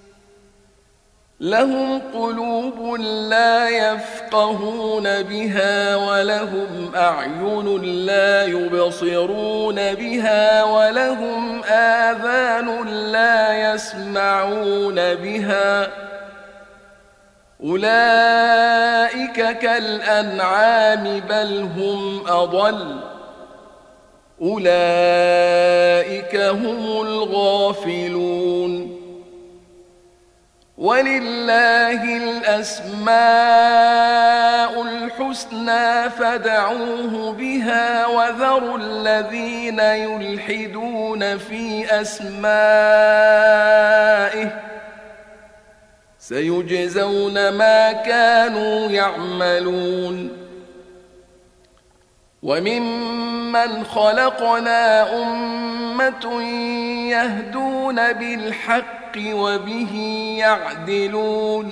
لهم قلوب لا يفقهون بها ولهم أعين لا يبصرون بها ولهم آذان لا يسمعون بها أولئك كالأنعام بل هم أضل أولئك هم الغافلون ولله الأسماء الحسنى فادعوه بها وذروا الذين يلحدون في أسمائه سيجزون ما كانوا يعملون وممن خلقنا أمة يهدون بالحق وبه يعدلون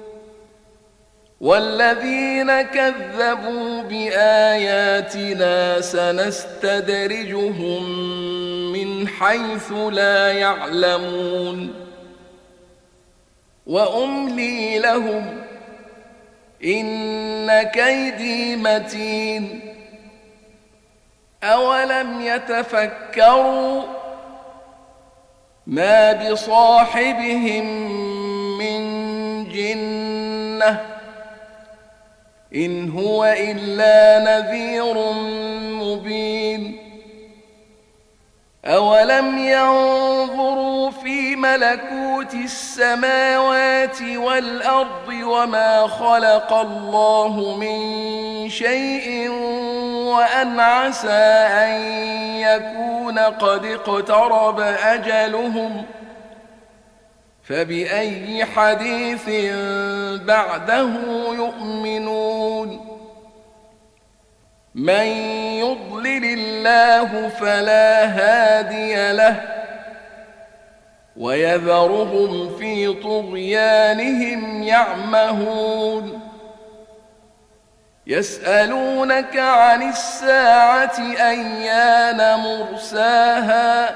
والذين كذبوا بآياتنا سنستدرجهم من حيث لا يعلمون وأملي لهم إن كيدي متين أولم يتفكروا ما بصاحبهم من جنة إن هو إلا نذير مبين أولم ينظروا في ملكوت السماوات والأرض وما خلق الله من شيء وأن عسى أن يكون قد اقترب أجلهم فبأي حديث بعده يؤمنون من يضلل الله فلا هادي له ويذرهم في طغيانهم يعمهون يسألونك عن الساعة أيان مرساها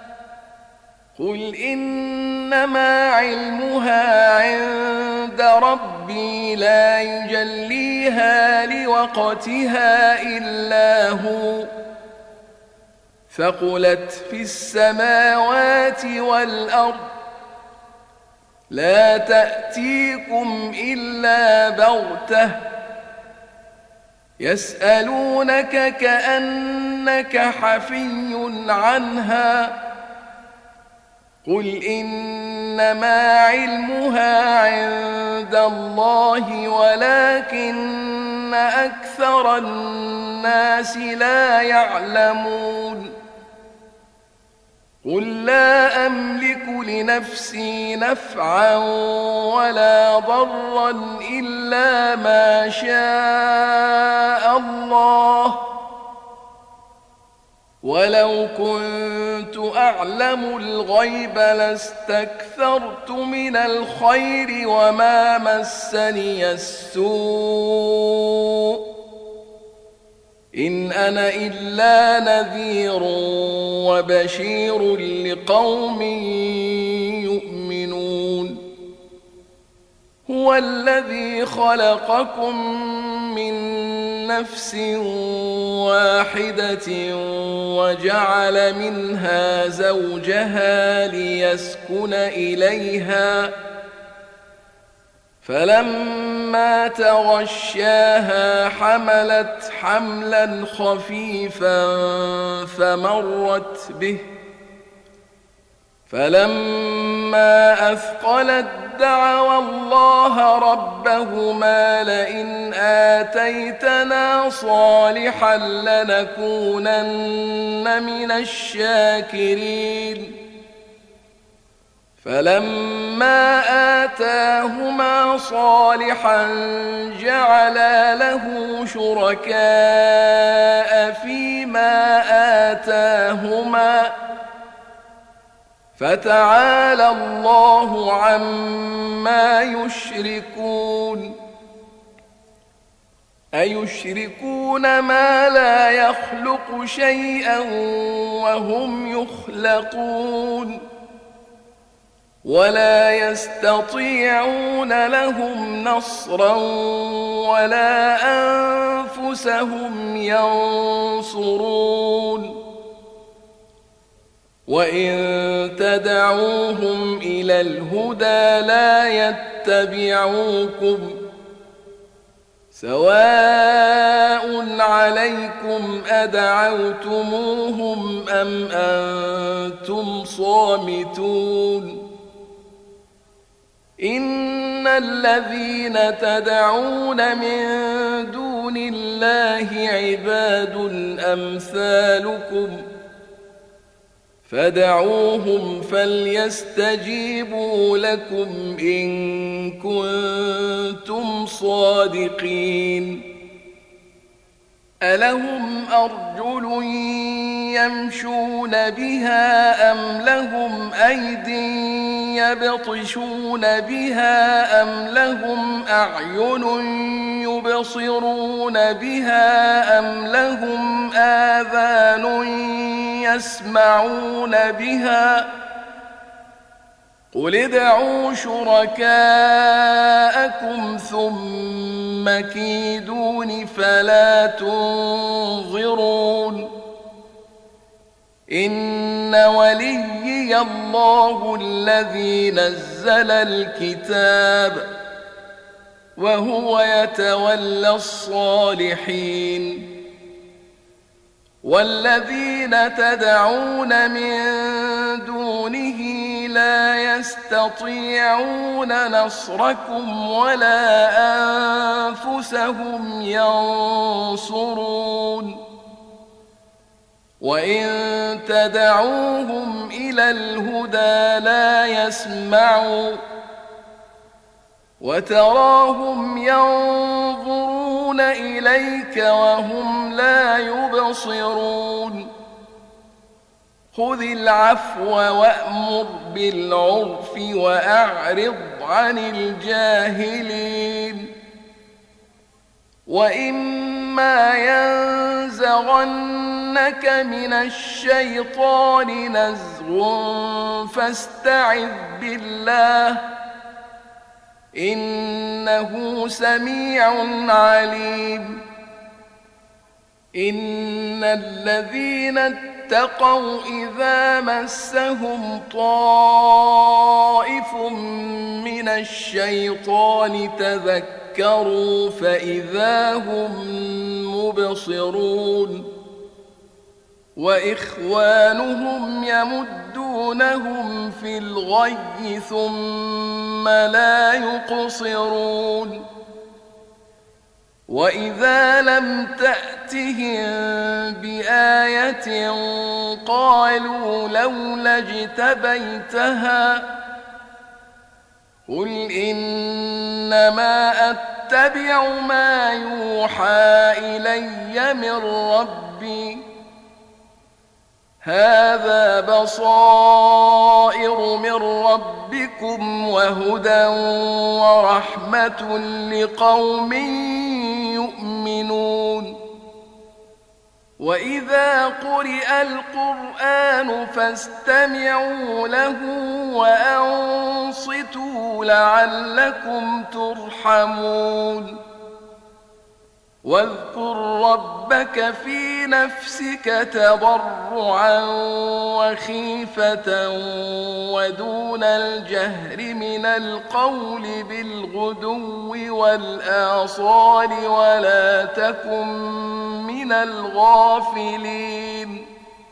قل إنما علمها عند ربي لا يجليها لوقتها إلا هو ثقلت في السماوات والأرض لا تأتيكم إلا بغتة يسألونك كأنك حفي عنها قل إنما علمها عند الله ولكن أكثر الناس لا يعلمون قل لا أملك لنفسي نفعا ولا ضرا إلا ما شاء الله ولو كنت أعلم الغيب لاستكثرت من الخير وما مسني السوء إن أنا إلا نذير وبشير لقوم يؤمنون هو الذي خلقكم من نفس واحدة وجعل منها زوجها ليسكن إليها فلما تغشاها حملت حملا خفيفا فمرت به فلما أثقلت دعوا الله ربهما لئن آتيتنا صالحا لنكونن من الشاكرين فلما آتاهما صالحا جعلا له شركاء فيما آتاهما فتعالى الله عما يشركون أيشركون ما لا يخلق شيئا وهم يخلقون ولا يستطيعون لهم نصرا ولا أنفسهم ينصرون وإن تدعوهم إلى الهدى لا يتبعوكم سواء عليكم أدعوتموهم أم أنتم صامتون إن الذين تدعون من دون الله عباد أمثالكم فدعوهم فليستجيبوا لكم إن كنتم صادقين ألهم أرجل يمشون بها أم لهم أيد يبطشون بها أم لهم أعين يبصرون بها أم لهم آذان يسمعون بها قل ادعوا شركاءكم ثم كيدون فلا تنظرون إن وليي الله الذي نزل الكتاب وهو يتولى الصالحين والذين تدعون من دونه لا يستطيعون نصركم ولا أنفسهم ينصرون وإن تدعوهم إلى الهدى لا يسمعوا وتراهم ينظرون إليك وهم لا يبصرون خذ العفو وأمر بالعرف وأعرض عن الجاهلين وإما ينزغنك من الشيطان نزغ فاستعذ بالله إنه سميع عليم إن الذين اتقوا إذا مسهم طائف من الشيطان تذكروا فإذا هم مبصرون وإخوانهم يمدونهم في الغي ثم لا يقصرون وإذا لم تأتهم بآية قالوا لولا اجتبيتها قل إنما أتبع ما يوحى إلي من ربي هذا بصائر من ربكم وهدى ورحمة لقوم يؤمنون وإذا قرئ القرآن فاستمعوا له وأنصتوا لعلكم ترحمون واذكر ربك في نفسك تضرعا وخيفة ودون الجهر من القول بالغدو والآصال ولا تكن من الغافلين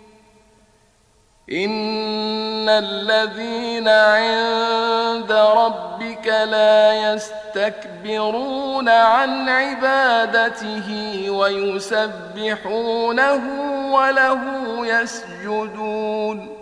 إن الذين عند ربك لا يستكبرون عن عبادته ويسبحونه وله يسجدون